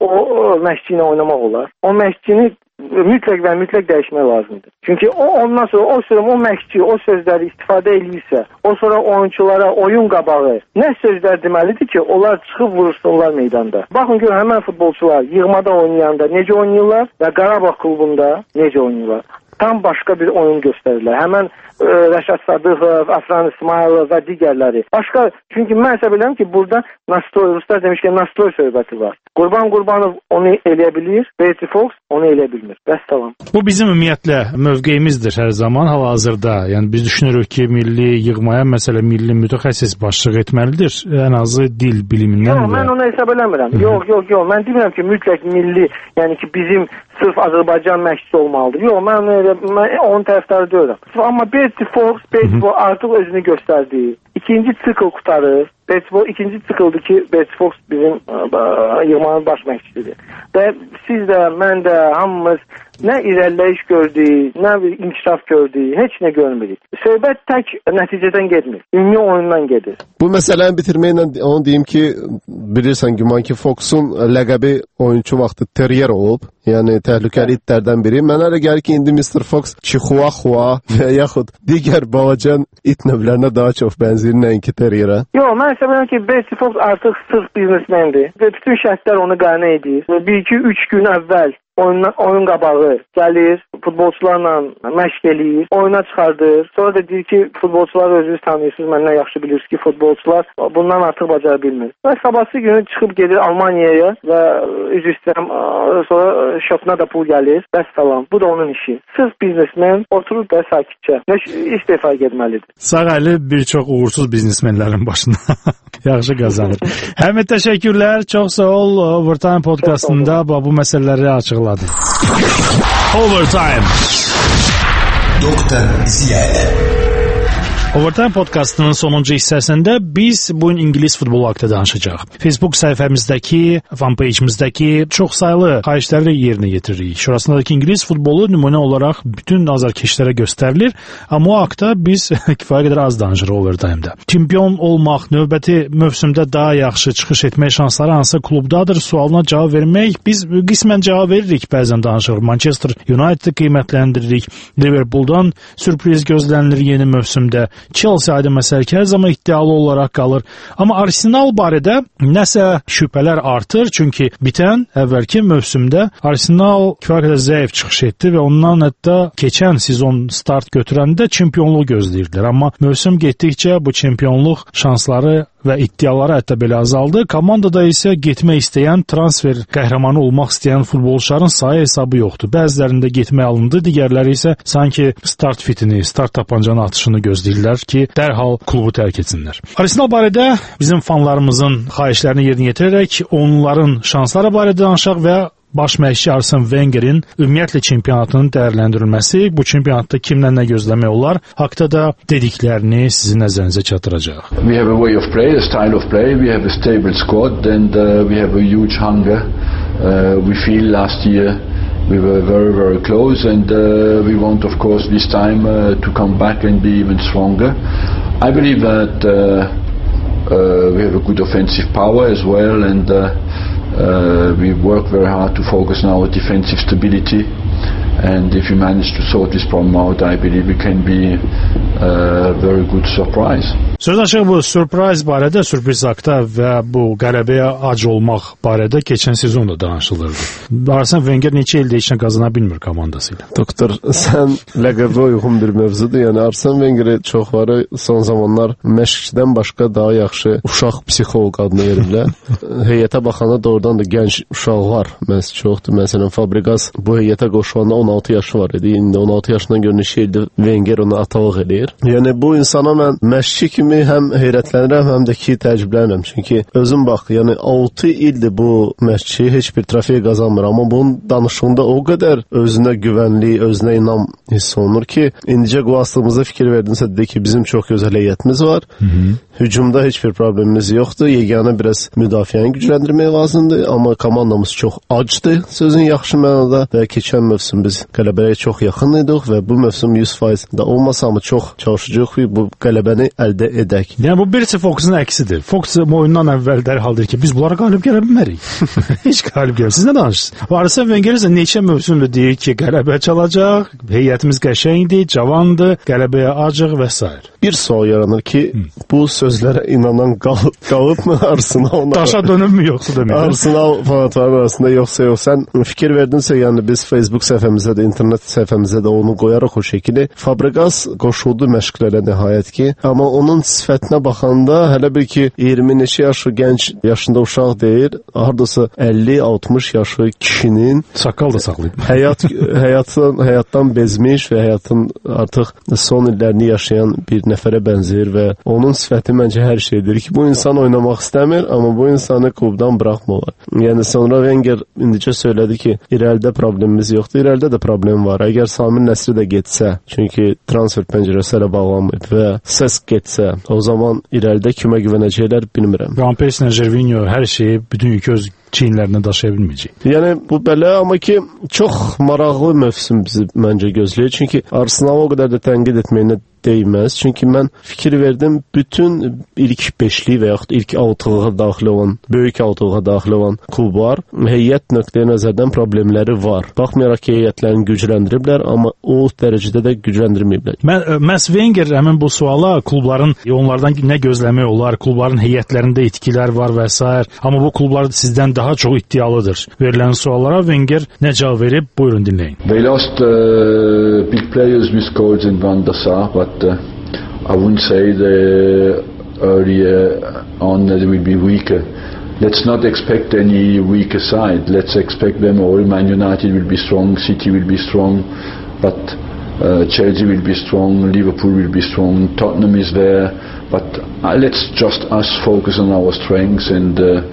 o, o məşqçi ilə oynamaq olar. O məşqçini mütləq və mütləq dəyişmək lazımdır. Çünki o ondan sonra o sözü, o məşqçi o sözləri istifadə edirsə, o sonra oyunçulara oyun qabağı nə sözlər deməlidir ki, onlar çıxıb vuruşsunlar meydanda. Baxın görün, həmən futbolçular yığmada oynayanda necə oynayırlar və Qarabağ klubunda necə oynayırlar. Tam başqa bir oyun göstərirlər. Həmən ə, Rəşad Sadıqov, Afran İsmailov və digərləri. Başqa, çünki mən hesab edirəm ki, burada nastroy, ruslar demiş ki, nastroy söhbəti var. Qurban Qurbanov onu eləyə bilir, Bertie Fox onu eləyə bilmir. Bəs tamam. Bu bizim ümumiyyətlə mövqeyimizdir hər zaman hal-hazırda. Yəni biz düşünürük ki, milli yığmaya məsələ milli mütəxəssis başçılıq etməlidir. Ən azı dil bilimindən. Yox, mən onu hesab eləmirəm. Yox, yox, yox. Mən demirəm ki, mütləq milli, yəni ki, bizim sırf Azərbaycan məşqçisi olmalıdır. Yox, mən, mən onun tərəfdarı deyirəm. Amma Bertie Fox, Bertie Fox artıq özünü göstərdi. İkinci sikl qutarır. Bertie Fox ikinci sikldir ki, Bertie Fox bizim yığmanın baş məşqçisidir. Və siz də, mən də, hamımız nə irəliləyiş gördük, nə bir inkişaf gördük, heç nə görmürük. Söhbət tək nəticədən getmir, ümumi oyundan gedir. Bu məsələni bitirməklə onu deyim ki, bilirsən güman ki, Fox'un ləqəbi oyunçu vaxtı Terrier olub, yəni təhlükəli itlərdən biri. Mənə elə gəlir ki, indi mister Fox Chihuahua və yaxud digər balacan it növlərinə daha çox bənzəyir, nəinki Terrierə. Yox, mən hesab edirəm ki, Bertie Fox artıq sırf biznesmendir və bütün şərtlər onu qane edir. bir iki üç gün əvvəl Oyun, oyun qabağı gəlir, futbolçularla məşq eləyir, oyuna çıxardır. Sonra da deyir ki, futbolçular özünüz tanıyırsınız, məndən yaxşı bilirsiniz ki, futbolçular bundan artıq bacara bilmir. Və sabahsı günü çıxıb gedir Almaniyaya və üzr istəyirəm, sonra şotuna da pul gəlir. Bəs salam. Bu da onun işi. Sırf biznesmen oturur da sakitcə istefa etməlidir. Sağ əli bir çox uğursuz biznesmenlərin başına yaxşı qazanır. Həmid, təşəkkürlər. Çox sağ ol. Overtime podkastında bu məsələləri açıqladı. Overtime. Doktor Ziyadə. Overtime podkastının sonuncu hissəsində biz bugün İngilis futbolu haqqında danışacağıq. Facebook səhifəmizdəki, fanpage-imizdəki çox saylı xahişləri yerinə yetiririk. Şurasındakı İngilis futbolu nümunə olaraq bütün azarkeşlərə göstərilir, amma o haqda biz kifayət qədər az danışırıq Overtime-da. Çempion olmaq, növbəti mövsümdə daha yaxşı çıxış etmək şansları hansı klubdadır sualına cavab vermək. Biz qismən cavab veririk, bəzən danışırıq. Manchester United-ı qiymətləndiririk. Liverpooldan sürpriz gözlənilir yeni mövsümdə. Chelsea aydın məsələ ki, hər zaman iddialı olaraq qalır. Amma Arsenal barədə nəsə şübhələr artır, çünki bitən əvvəlki mövsümdə Arsenal kifayət qədər zəif çıxış etdi və ondan hətta keçən sezon start götürəndə çempionluq gözləyirdilər. Amma mövsüm getdikcə bu çempionluq şansları və iddiaları hətta belə azaldı. Komandada isə getmək istəyən, transfer qəhrəmanı olmaq istəyən futbolçuların sayı hesabı yoxdur. Bəzilərində getmək alındı, digərləri isə sanki start fitini, start tapancanı atışını gözləyirlər ki, dərhal klubu tərk etsinlər. Arsenal barədə bizim fanlarımızın xahişlərini yerinə yetirərək onların şansları barədə danışaq və baş məşqçi Arsene Wenger'in ümumiyyətlə çempionatının dəyərləndirilməsi, bu çempionatda kimdən nə gözləmək olar, haqda da dediklərini sizin nəzərinizə çatdıracaq. We have a way of play, a style of play, we have a stable squad and uh, we have a huge hunger. Uh, we feel last year we were very, very close and uh, we want, of course, this time uh, to come back and be even stronger. I believe that uh, uh, we have a good offensive power as well and uh, Uh, we work very hard to focus on our defensive stability, and if we manage to sort this problem out, I believe it can be a very good surprise. Söz açıq bu sürpriz barədə, sürpriz haqda və bu qələbəyə ac olmaq barədə keçən sezon da danışılırdı. Arsene Wenger neçə ildə heç nə qazana bilmir komandası ilə. Doktor, sən ləqəbə uyğun bir mövzudur. Yəni Arsene Wenger'i çoxları son zamanlar məşqçidən başqa daha yaxşı uşaq psixoloq adını verirlər. Heyətə baxanda doğrudan da gənc uşaqlar məhz çoxdur. Məsələn, Fabregas bu heyətə qoşulanda on altı yaşı var idi. İndi on altı yaşından görə neçə ildir Wenger ona atalıq eləyir. Yəni bu insana mən məşqçi kimi həm heyrətlənirəm, həm də ki təəccüblənirəm. Çünki özüm bax, yəni altı ildir bu məşqçi heç bir trofey qazanmır, amma bunun danışığında o qədər özünə güvənli, özünə inam hiss olunur ki, indicə quvastığımızda fikir verdimsə dedi ki, bizim çox gözəl heyətimiz var. Hı -hı. Hücumda heç bir problemimiz yoxdur. Yeganə biraz müdafiəni gücləndirmək lazımdır, amma komandamız çox acdır, sözün yaxşı mənada və keçən mövsüm biz qələbəyə çox yaxın idik və bu mövsüm yüz faiz də olmasa, amma çox çalışacağıq ki, bu qələbəni əldə edək. Yəni bu birisi Fox'un əksidir. Fox oyundan əvvəl dərhal deyir ki, biz bunlara qalib gələ bilmərik. Heç qalib gələ. Siz nə danışırsınız? Arsene Wenger isə neçə mövsümdür deyir ki, qələbə çalacaq, heyətimiz qəşəngdir, cavandır, qələbəyə acıq və s. Bir sual yaranır ki, Hı. bu sözlərə inanan qal qalıbmı Arsenal? Daşa dönübmü yoxsa demək? Arsenal fanatları arasında yoxsa yox. Sən fikir verdinsə, yəni biz Facebook səhifəmizə də, internet səhifəmizə də onu qoyarıq o şəkili. Fabregas qoşuldu məşqlərə nəhayət ki, amma onun sifətinə baxanda hələ bir ki iyirmi neçə yaşı gənc yaşında uşaq deyil, hardasa əlli altmış yaşı kişinin saqqal da saxlayıb. Həyat həyatdan həyatdan bezmiş və həyatın artıq son illərini yaşayan bir nəfərə bənzəyir və onun sifəti məncə hər şeydir ki, bu insan oynamaq istəmir, amma bu insanı klubdan buraxmırlar. Yəni sonra Wenger indicə söylədi ki, irəlidə problemimiz yoxdur, irəlidə də problem var. Əgər Samir Nəsri də getsə, çünki transfer pəncərəsi hələ bağlanmayıb və Ses getsə, o zaman irəlidə kimə güvənəcəklər bilmirəm. Van Persie, Jervinho hər şeyi bütün yükü öz çiyinlərinə daşıya bilməyəcək. Yəni bu belə, amma ki çox maraqlı mövsüm bizi məncə gözləyir. Çünki Arsenal o qədər də tənqid etməyinə deyməz. Çünki mən fikir verdim, bütün ilk beşli və yaxud ilk altılığa daxil olan, böyük altılığa daxil olan klublar heyət nöqteyi nəzərdən problemləri var. Baxmayaraq ki, heyətlərini gücləndiriblər, amma o dərəcədə də gücləndirməyiblər. Mən məhz Wenger həmin bu suala klubların onlardan nə gözləmək olar, klubların heyətlərində itkilər var və s. Amma bu klublar sizdən daha çox iddialıdır. Verilən suallara Wenger nə cavab verib? Buyurun dinləyin. They lost uh, big players with goals in Van der Sar, but uh, I wouldn't say the earlier on that it will be weaker. Let's not expect any weaker side. Let's expect them all. Man United will be strong, City will be strong, but uh, Chelsea will be strong, Liverpool will be strong, Tottenham is there. But uh, let's just us focus on our strengths and uh,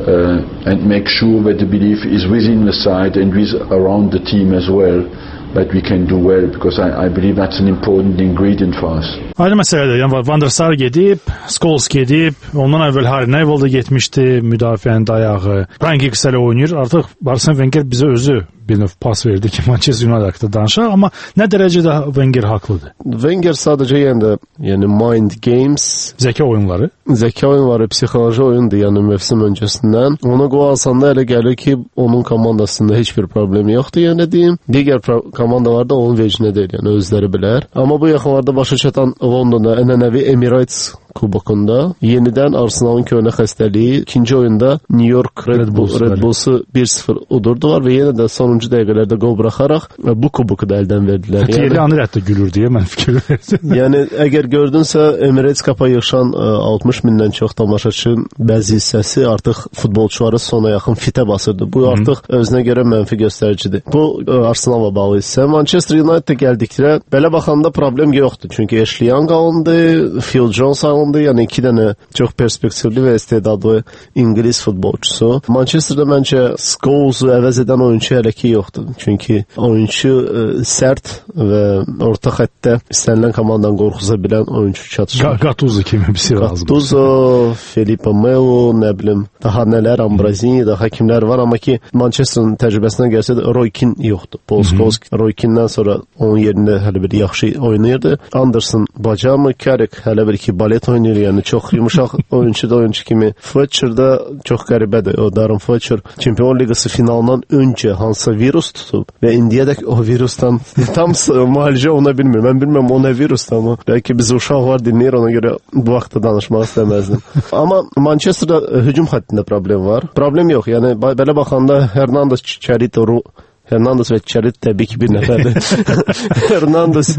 uh, and make sure that the belief is within the side and with around the team as well, that we can do well, because I, I believe that's an important ingredient for us. Ayrı məsələdir. Yəni Van der Sar gedib, Scholes gedib, ondan əvvəl Harry Neville da getmişdi, müdafiənin dayağı. Brian Giggs hələ oynayır. Artıq Arsene Wenger bizə özü bir növ pas verdi ki, Manchester United haqqında danışaq, amma nə dərəcədə Wenger haqlıdır? Wenger sadəcə yəni, yəni mind games, zəka oyunları, zəka oyunları, psixoloji oyundur, yəni mövsüm öncəsindən. Ona qol alsanda elə gəlir ki, onun komandasında heç bir problem yoxdur, yəni deyim. Digər komandalar da onun vecinə deyil, yəni özləri bilər. Amma bu yaxınlarda başa çatan Londonda ənənəvi Emirates kubokunda yenidən Arsenalın köhnə xəstəliyi ikinci oyunda New York Red, Bull, Red Bull'su bir sıfır udurdular və yenə də sonuncu dəqiqələrdə qol buraxaraq bu kuboku da əldən verdilər. Thierry Henry hətta gülür deyə mən fikir verdim. Yəni əgər gördünsə Emirates kapa yığışan altmış mindən çox tamaşaçının bəzi hissəsi artıq futbolçuları sona yaxın fitə basırdı. Bu artıq Hı. özünə görə mənfi göstəricidir. Bu Arsenal'a bağlı hissə. Manchester United gəldikdə belə baxanda problem yoxdur. Çünki Ashley Young alındı, Phil Jones alındı, yəni iki dənə çox perspektivli və istedadlı İngilis futbolçusu. Manchesterdə məncə Scholes'u əvəz edən oyunçu hələ ki yoxdur. Çünki oyunçu ə, sərt və orta xəttdə istənilən komandanın qorxuza bilən oyunçu çatışır. Gattuso kimi bir şey lazım. Gattuso, Felipe Melo, nə bilim, daha nələr, Ambrosini, daha kimlər var, amma ki Manchester'ın təcrübəsindən gəlsə də Roy Keane yoxdur. Paul Scholes Roy Keane'dən sonra onun yerində hələ bir yaxşı oynayırdı. Anderson, Bacamı, Carrick hələ bir ki balet oynayır, yəni çox yumuşaq oyunçu da oyunçu kimi. Fletcher da çox qəribədir. O Darren Fletcher Çempionlar Liqası finalından öncə hansısa virus tutub və indiyədək o virusdan tam müalicə ona bilmir. Mən bilmirəm o nə virusdur, amma bəlkə biz uşaq var dinləyir, ona görə bu vaxtda danışmaq istəməzdim. Amma Manchester'da hücum xəttində problem var. Problem yox, yəni belə baxanda Hernandez, Chicharito, Hernandez və Chicharito təbii ki bir nəfərdir. Hernandez,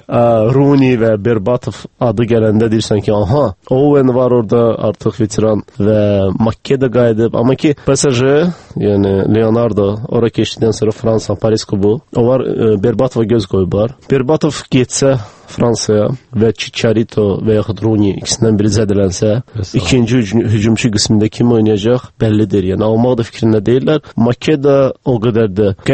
Rooney və Berbatov adı gələndə deyirsən ki, aha, Owen var orada artıq veteran və Makke də qayıdıb. Amma ki P S G, yəni Leonardo ora keçdikdən sonra Fransa, Paris klubu, onlar Berbatova göz qoyublar. Berbatov getsə Fransaya və Chicharito və yaxud Rooney ikisindən biri zədələnsə, ikinci hücumçu qismində kim oynayacaq bəllidir. Yəni almaq da fikrində deyirlər. Makke də o qədər də qəm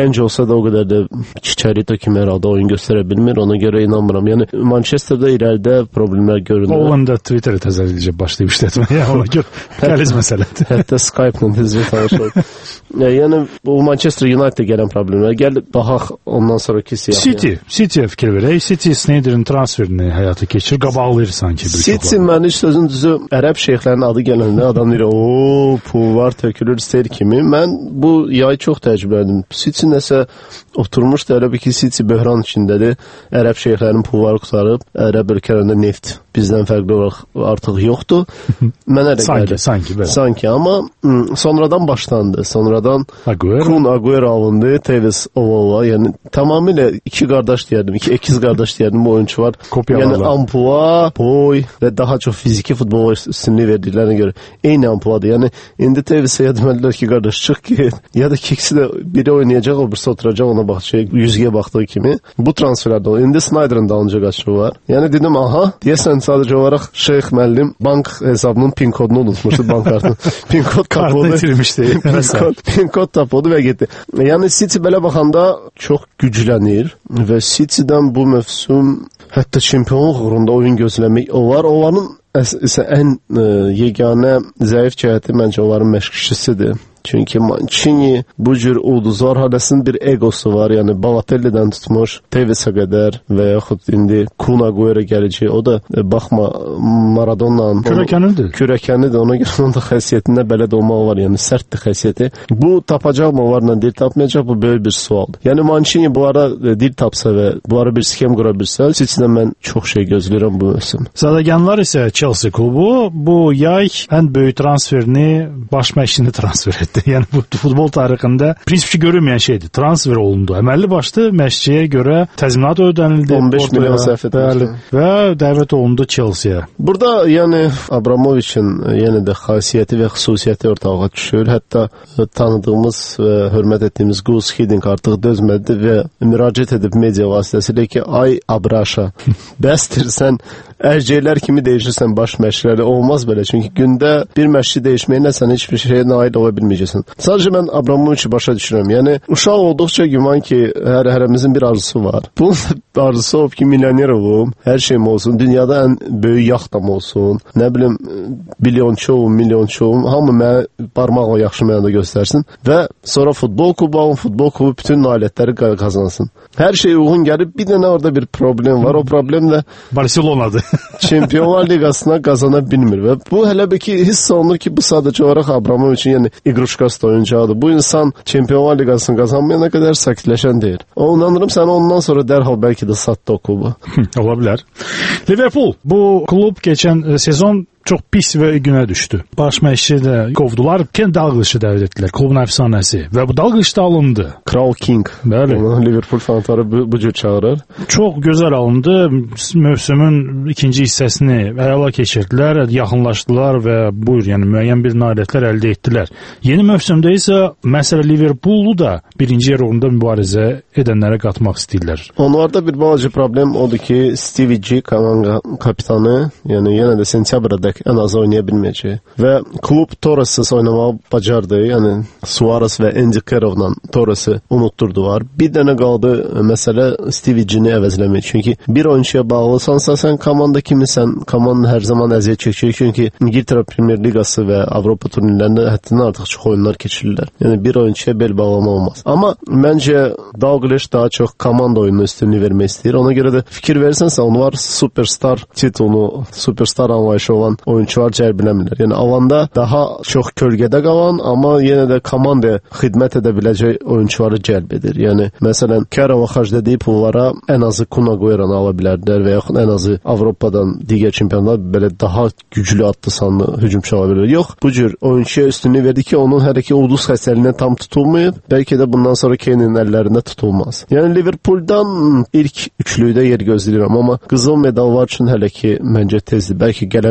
gənc olsa da o qədər də Chicharito kimi hər halda oyun göstərə bilmir. Ona görə inanmıram. Yəni Manchesterdə irəlidə problemlər görünür. Oğlan da Twitter'ı təzəllicə başlayıb işlətməyə. Ona görə qəliz məsələdir. Hətta Skype-la tezcə tanışıq. Yəni bu Manchester United-də gələn problemlər. Gəl baxaq ondan sonraki siyah. City, City'yə fikir verək. City Sneijder'in transferini həyata keçir. Qabaqlayır sanki bir City mənim sözün düzü ərəb şeyxlərinin adı gələndə adam deyir, "O, pul var, tökülür, istəyir kimi." Mən bu yay çox təəccübləndim. City nəsə oturmuşdu, elə bir ki City böhran içindədir. Ərəb şeyxlərinin pulları qurtarıb, ərəb ölkələrində neft bizdən fərqli olaraq artıq yoxdur. Mənə də sanki, gəldi. sanki, belə. Sanki, amma ım, sonradan başlandı. Sonradan Agüero. Kun Agüero alındı, Tevez Ovola. Yəni tamamilə iki qardaş deyərdim, iki ikiz qardaş deyərdim bu oyunçu var. Kopyalarla. Yəni ampua, boy və daha çox fiziki futbola üstünlüyü verdiklərinə görə eyni ampuadır. Yəni indi Tevez'e ya demədilər ki, qardaş çıx ki, ya da ki ikisi də biri oynayacaq, o birisi oturacaq, ona baxacaq, yüzüyə baxdığı kimi. Bu transferlərdə olur. İndi Sneijder'in dalınca qaçığı var. Yəni dedim, aha, deyəsən sadəcə olaraq Şeyx müəllim bank hesabının pin kodunu unutmuşdu, bank kartını. Pin kod tapodu. pin, kod, pin kod tapodu və getdi. Yəni City belə baxanda çox güclənir və City'dən bu mövsüm hətta çempionluq uğrunda oyun gözləmək olar. Onların isə ən e, yeganə zəif cəhəti məncə onların məşqçisidir. Çünki Mancini bu cür ulduzlar hadəsinin bir egosu var. Yəni Balotelli'dən tutmuş Tevez'e qədər və yaxud indi Kun Agüero gələcək. O da e, baxma Maradona'nın kürəkənidir. Kürəkənidir. Ona görə onun da xəssiyyətində belə də olmaq var. Yəni sərtdir xəssiyyəti. Bu tapacaq mı onlarla dil tapmayacaq, bu böyük bir sualdır. Yəni Mancini bu ara e, dil tapsa və bu ara bir skem qura bilsə, City'dən mən çox şey gözləyirəm bu mövsüm. Zadəganlar isə Chelsea klubu bu yay ən böyük transferini baş məşqçini transfer etdi. Yəni bu futbol tarixində prinsipçi görünməyən şeydir. Transfer olundu. Əməlli başlı məşqçiyə görə təzminat ödənildi. on beş milyon sərf etmişdi. Və dəvət olundu Chelsea-yə. Burada yəni Abramoviçin yenə də xasiyyəti və xüsusiyyəti ortalığa düşür. Hətta tanıdığımız və hörmət etdiyimiz Gus Hiddink artıq dözmədi və müraciət edib media vasitəsilə ki, ay Abraşa, bəsdir sən ərcəklər kimi dəyişirsən baş məşqçiləri. Olmaz belə. Çünki gündə bir məşqçi dəyişməyinlə sən heç bir şeyə nail ola bilməyəcəksən. Sadəcə mən Abramoviçi başa düşürəm. Yəni uşaq olduqca güman ki, hər hərəmizin bir arzusu var. Bunun arzusu o ki, milyoner olum, hər şeyim olsun, dünyada ən böyük yaxtam olsun, nə bilim, milyonçu olum, milyonçu olum, hamı mənə barmaqla yaxşı mənada göstərsin və sonra futbol klubu alın, futbol klubu bütün nailiyyətləri qazansın. Hər şey uyğun gəlib, bir dənə orada bir problem var. O problem də Barcelonadır. Çempionlar Liqasına qazana bilmir və bu hələ bir ki, hiss olunur ki, bu sadəcə olaraq Abramoviçin, yəni İqruşkas da oyuncağı. Bu insan Çempionlar Liqasını qazanmayana qədər sakitləşən deyil. O inanırım səni ondan sonra dərhal bəlkə də satdı o klubu. Ola bilər. Liverpool bu klub keçən sezon çox pis və günə düşdü. Baş məşqçi də qovdular. Ken Dalglish'i dəvət etdilər. Klubun əfsanəsi. Və bu Dalglish da alındı. Kral King. Bəli. Onu Liverpool fanatları bu, bu cür çağırır. Çox gözəl alındı. Mövsümün ikinci hissəsini əla keçirdilər, yaxınlaşdılar və buyur, yəni müəyyən bir nailiyyətlər əldə etdilər. Yeni mövsümdə isə məsələ Liverpoolu da birinci yer uğrunda mübarizə edənlərə qatmaq istəyirlər. Onlarda bir balaca problem odur ki, Stevie G komanda kapitanı, yəni yenə də sentyabrda ən az oynaya bilməyəcək. Və klub Torres'siz oynamağı bacardı. Yəni Suarez və Andy Carroll'la Torres'i unutturdular. Bir dənə qaldı məsələ Stevie G-ni əvəzləmək. Çünki bir oyunçuya bağlısansa sən komanda kimisən, komanda hər zaman əziyyət çəkir. Çünki İngiltərə Premier Liqası və Avropa turnirlərində həddindən artıq çox oyunlar keçirirlər. Yəni bir oyunçuya bel bağlama olmaz. Amma məncə Dalglish daha çox komanda oyununa üstünlük vermək istəyir. Ona görə də fikir versənsə, onlar superstar titulunu, superstar anlayışı olan oyunçular cəlb eləmirlər. Yəni alanda daha çox kölgədə qalan, amma yenə də komandaya xidmət edə biləcək oyunçuları cəlb edir. Yəni məsələn, Carroll xərclədiyi pullara ən azı Kun Agüero'nu ala bilərdilər və yaxud ən azı Avropadan digər çempionlar belə daha güclü adlı sanlı hücumçu ala bilər. Yox, bu cür oyunçuya üstünlük verdi ki, onun hələ ki ulduz xəstəliyindən tam tutulmayıb, bəlkə də bundan sonra Kane'in əllərində tutulmaz. Yəni Liverpooldan ilk üçlükdə yer gözləyirəm, amma qızıl medal var üçün hələ ki məncə tezdir. Bəlkə gələn mövsüm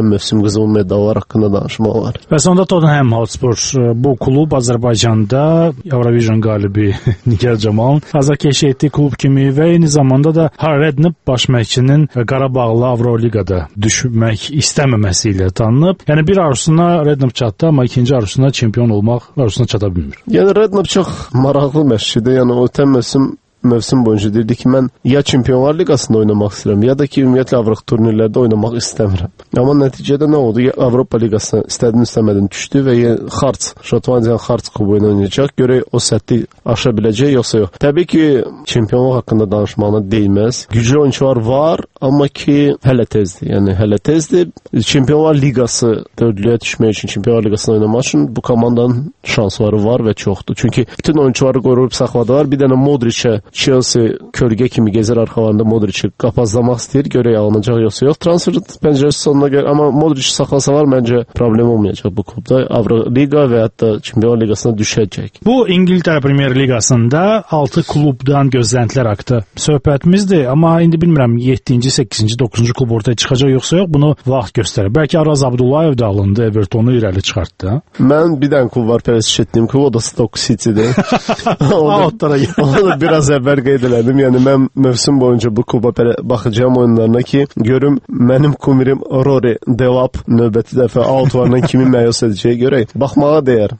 qızıl medallar haqqında danışmaq olar. Və sonda Tottenham Hotspur, bu klub Azərbaycanda Eurovision qalibi Nigar Camalın azarkeş etdiyi klub kimi və eyni zamanda da Redknapp baş məşqçinin Qarabağlı Avroliqada düşmək istəməməsi ilə tanınıb. Yəni bir arzusuna Redknapp çatdı, amma ikinci arzusuna çempion olmaq arzusuna çata bilmir. Yəni Redknapp çox maraqlı məşqçidir. Yəni o təm mövsüm mövsüm boyunca deyirdi ki, mən ya Çempionlar Liqasında oynamaq istəyirəm, ya da ki, ümumiyyətlə Avropa turnirlərdə oynamaq istəmirəm. Amma nəticədə nə oldu? Avropa Liqasına istədin istəmədin düşdü və Hearts, Şotlandiyanın Hearts klubu ilə oynayacaq. Görək o səthi aşa biləcək yoxsa yox. Təbii ki, çempionluq haqqında danışmağına değməz. Güclü oyunçular var, amma ki, hələ tezdir. Yəni hələ tezdir. Çempionlar Liqası dördlüyə düşmək üçün, Çempionlar Liqasında oynamaq üçün bu komandanın şansları var və çoxdur. Çünki bütün oyunçuları qoruyub saxladılar. Bir dənə Modric'ə Chelsea kölgə kimi gəzər arxalarında Modric'i qapazlamaq istəyir. Görək alınacaq yoxsa yox. Transfer pəncərəsi sonuna gəlir. Amma Modric saxlasalar məncə problem olmayacaq bu klubda. Avroliqa və hətta Çempionlar Liqasına düşəcək. Bu İngiltərə Premyer Liqasında altı klubdan gözləntilər haqqında söhbətimizdir. Amma indi bilmirəm yeddinci, səkkizinci, doqquzuncu klub ortaya çıxacaq yoxsa yox. Bunu vaxt göstərir. Bəlkə Araz Abdullayev da alındı, Evertonu irəli çıxartdı. Mən bir dənə klub var pərəstiş etdiyim klub, o da Stoke City'dir. o da, o da biraz əvvəl qeyd elədim. Yəni mən mövsüm boyunca bu kluba baxacağam oyunlarına ki, görüm mənim kumirim Rory Delap növbəti dəfə Outvarla kimi məyus edəcəyi görək. Baxmağa dəyər.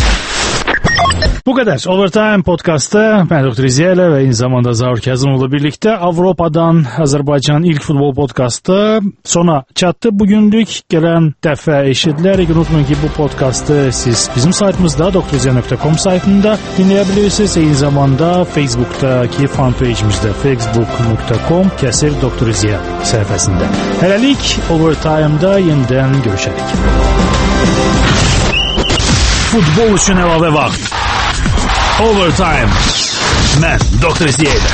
Bu qədər. Overtime podkastı mən Doktor İziya ilə və eyni zamanda Zaur Kazımovla birlikdə Avropadan Azərbaycanın ilk futbol podkastı sona çatdı. Bugünlük gələn dəfə eşidilərək unutmayın ki, bu podkastı siz bizim saytımızda doktor iziya nöqtə com saytında dinləyə bilirsiniz. Eyni zamanda Facebook'daki fanpage'imizdə facebook nöqtə com kəsir Doktor İziya səhifəsində. Hələlik Overtime'da yenidən görüşərik. Futbol üçün əlavə vaxt. Overtime. Mən Doktor İziya ilə.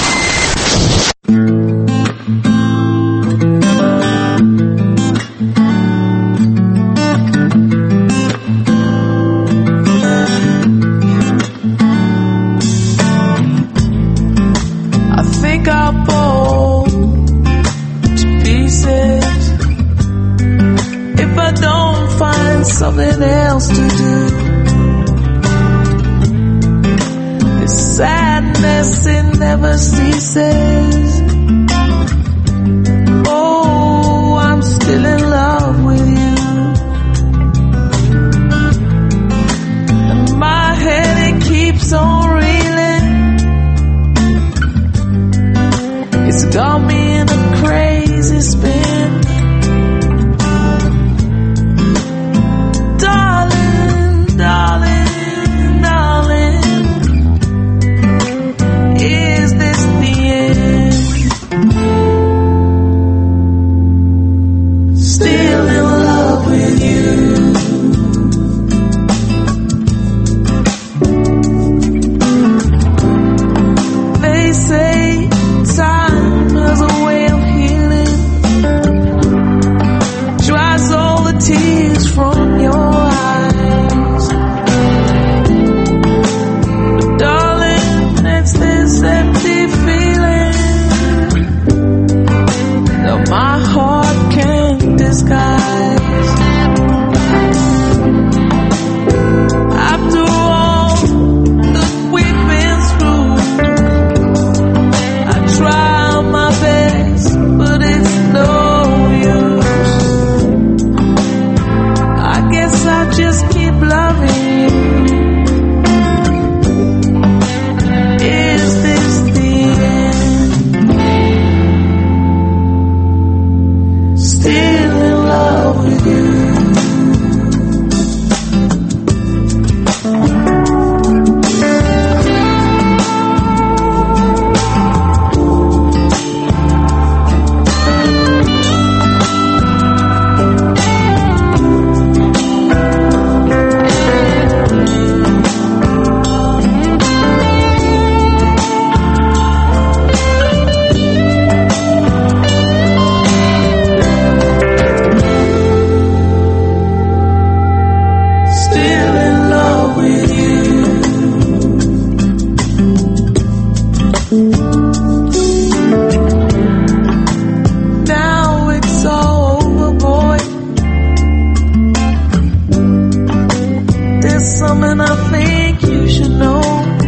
I think I'll fall to pieces if I don't find something else to do. Sadness, it never ceases. Oh, I'm still in love with you. And my head, it keeps on reeling. It's got me in a crazy spin. Darling, darling. Is this the end? there's something I think you should know.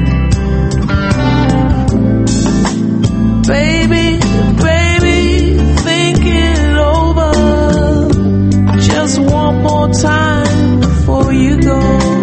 Baby, baby, think it over just one more time before you go.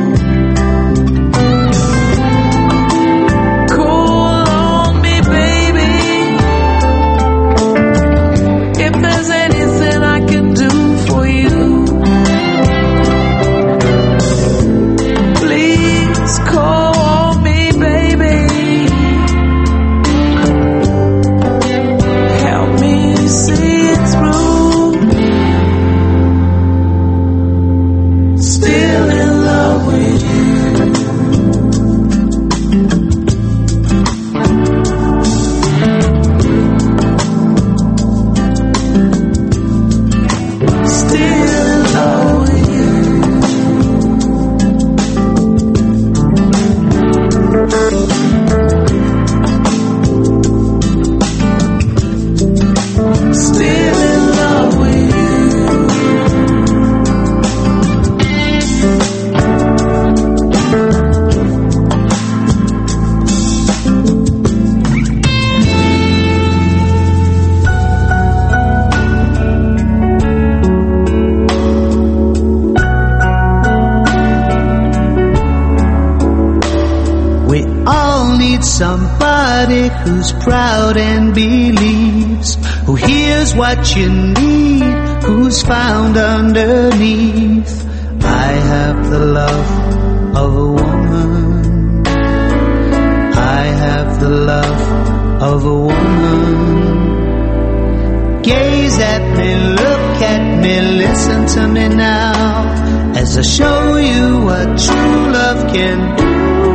Somebody who's proud and believes, who hears what you need, who's found underneath. I have the love of a woman. I have the love of a woman. Gaze at me, look at me, listen to me now, as I show you what true love can do.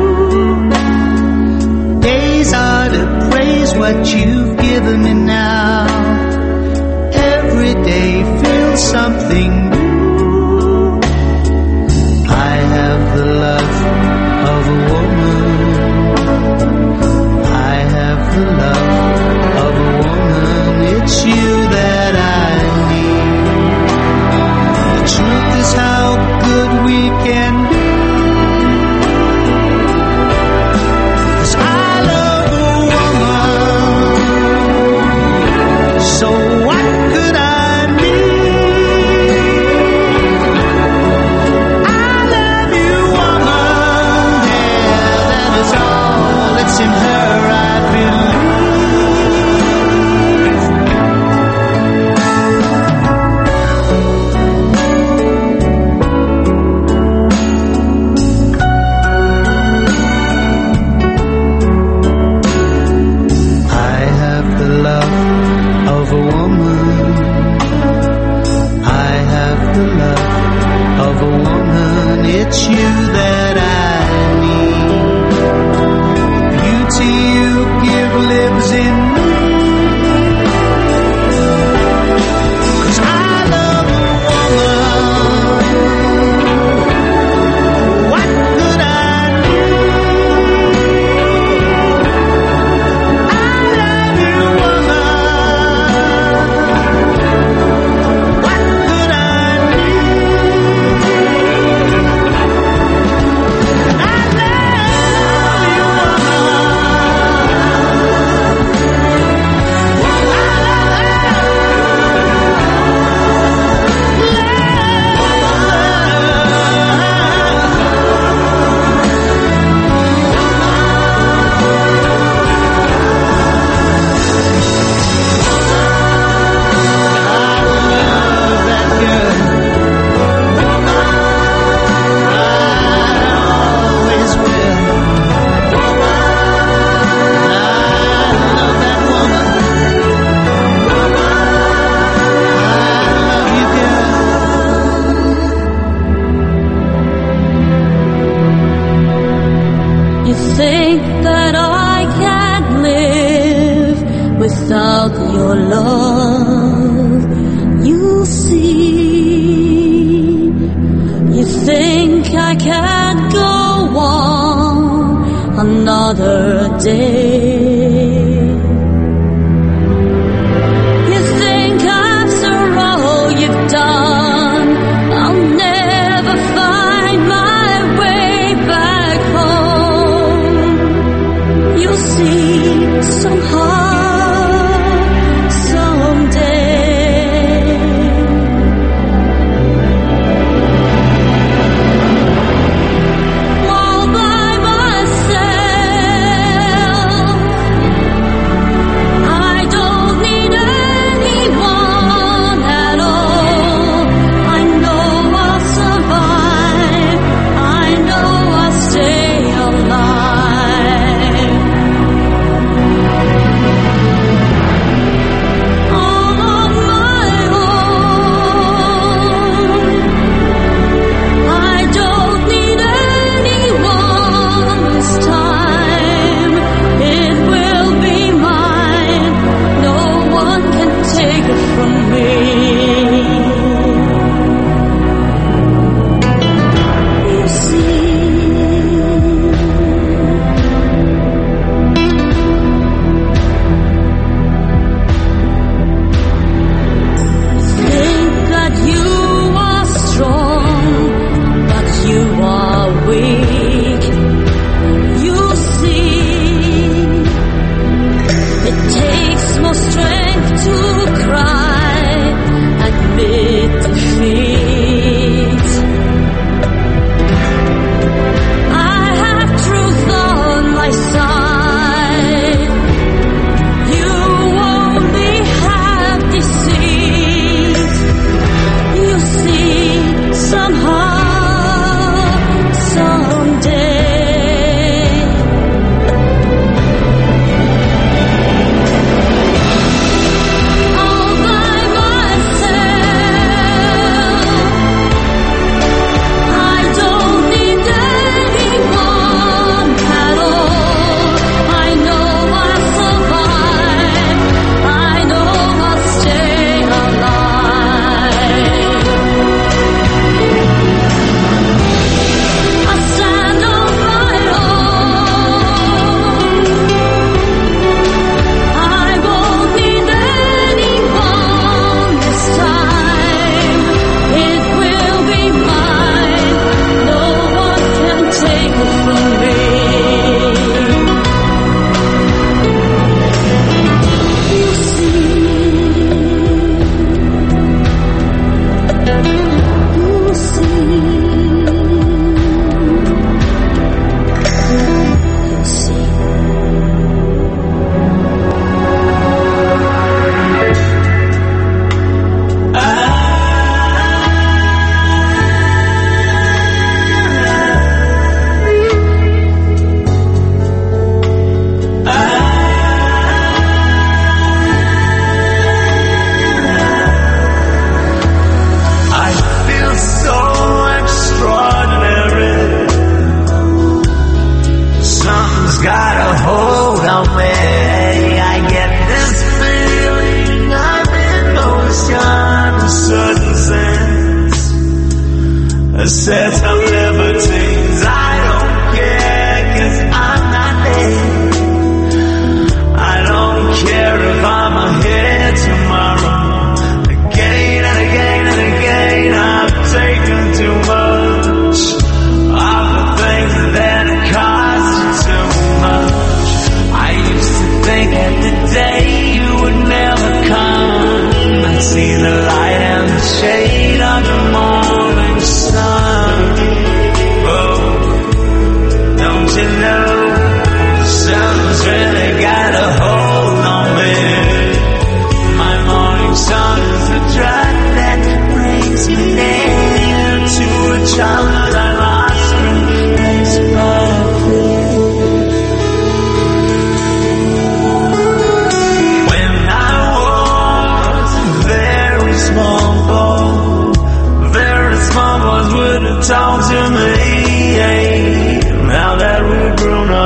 Days are to praise what you've given me now. Every day feels something new. I have the love of a woman. I have the love of a woman. It's you that I need. The truth is how good we can be. So what could I need? I love you, woman. Yeah, that is all. It's in her I it's you that I need. The beauty you give lives in me. 'Cause I love a woman. What could I need? I love you, woman. What could I without your love, you see. You think I can't go on another day. You think after all you've done, I'll never find my way.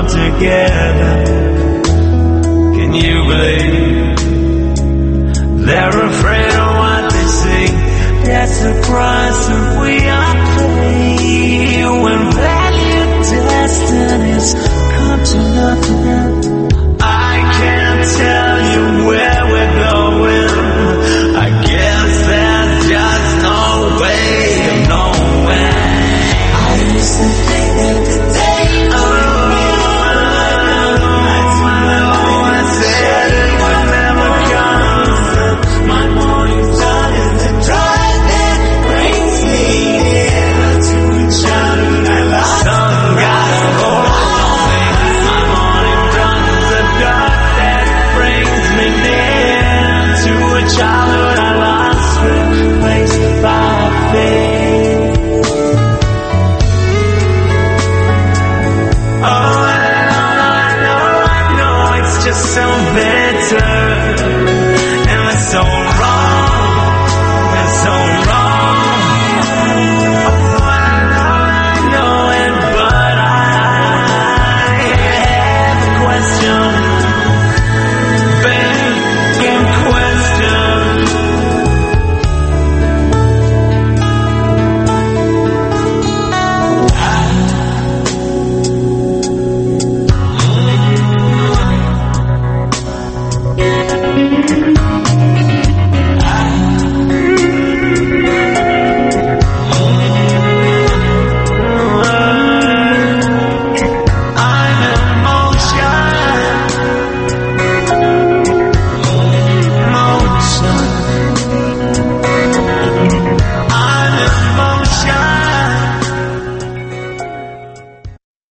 together. Can you believe they're afraid of what they see? That's the price of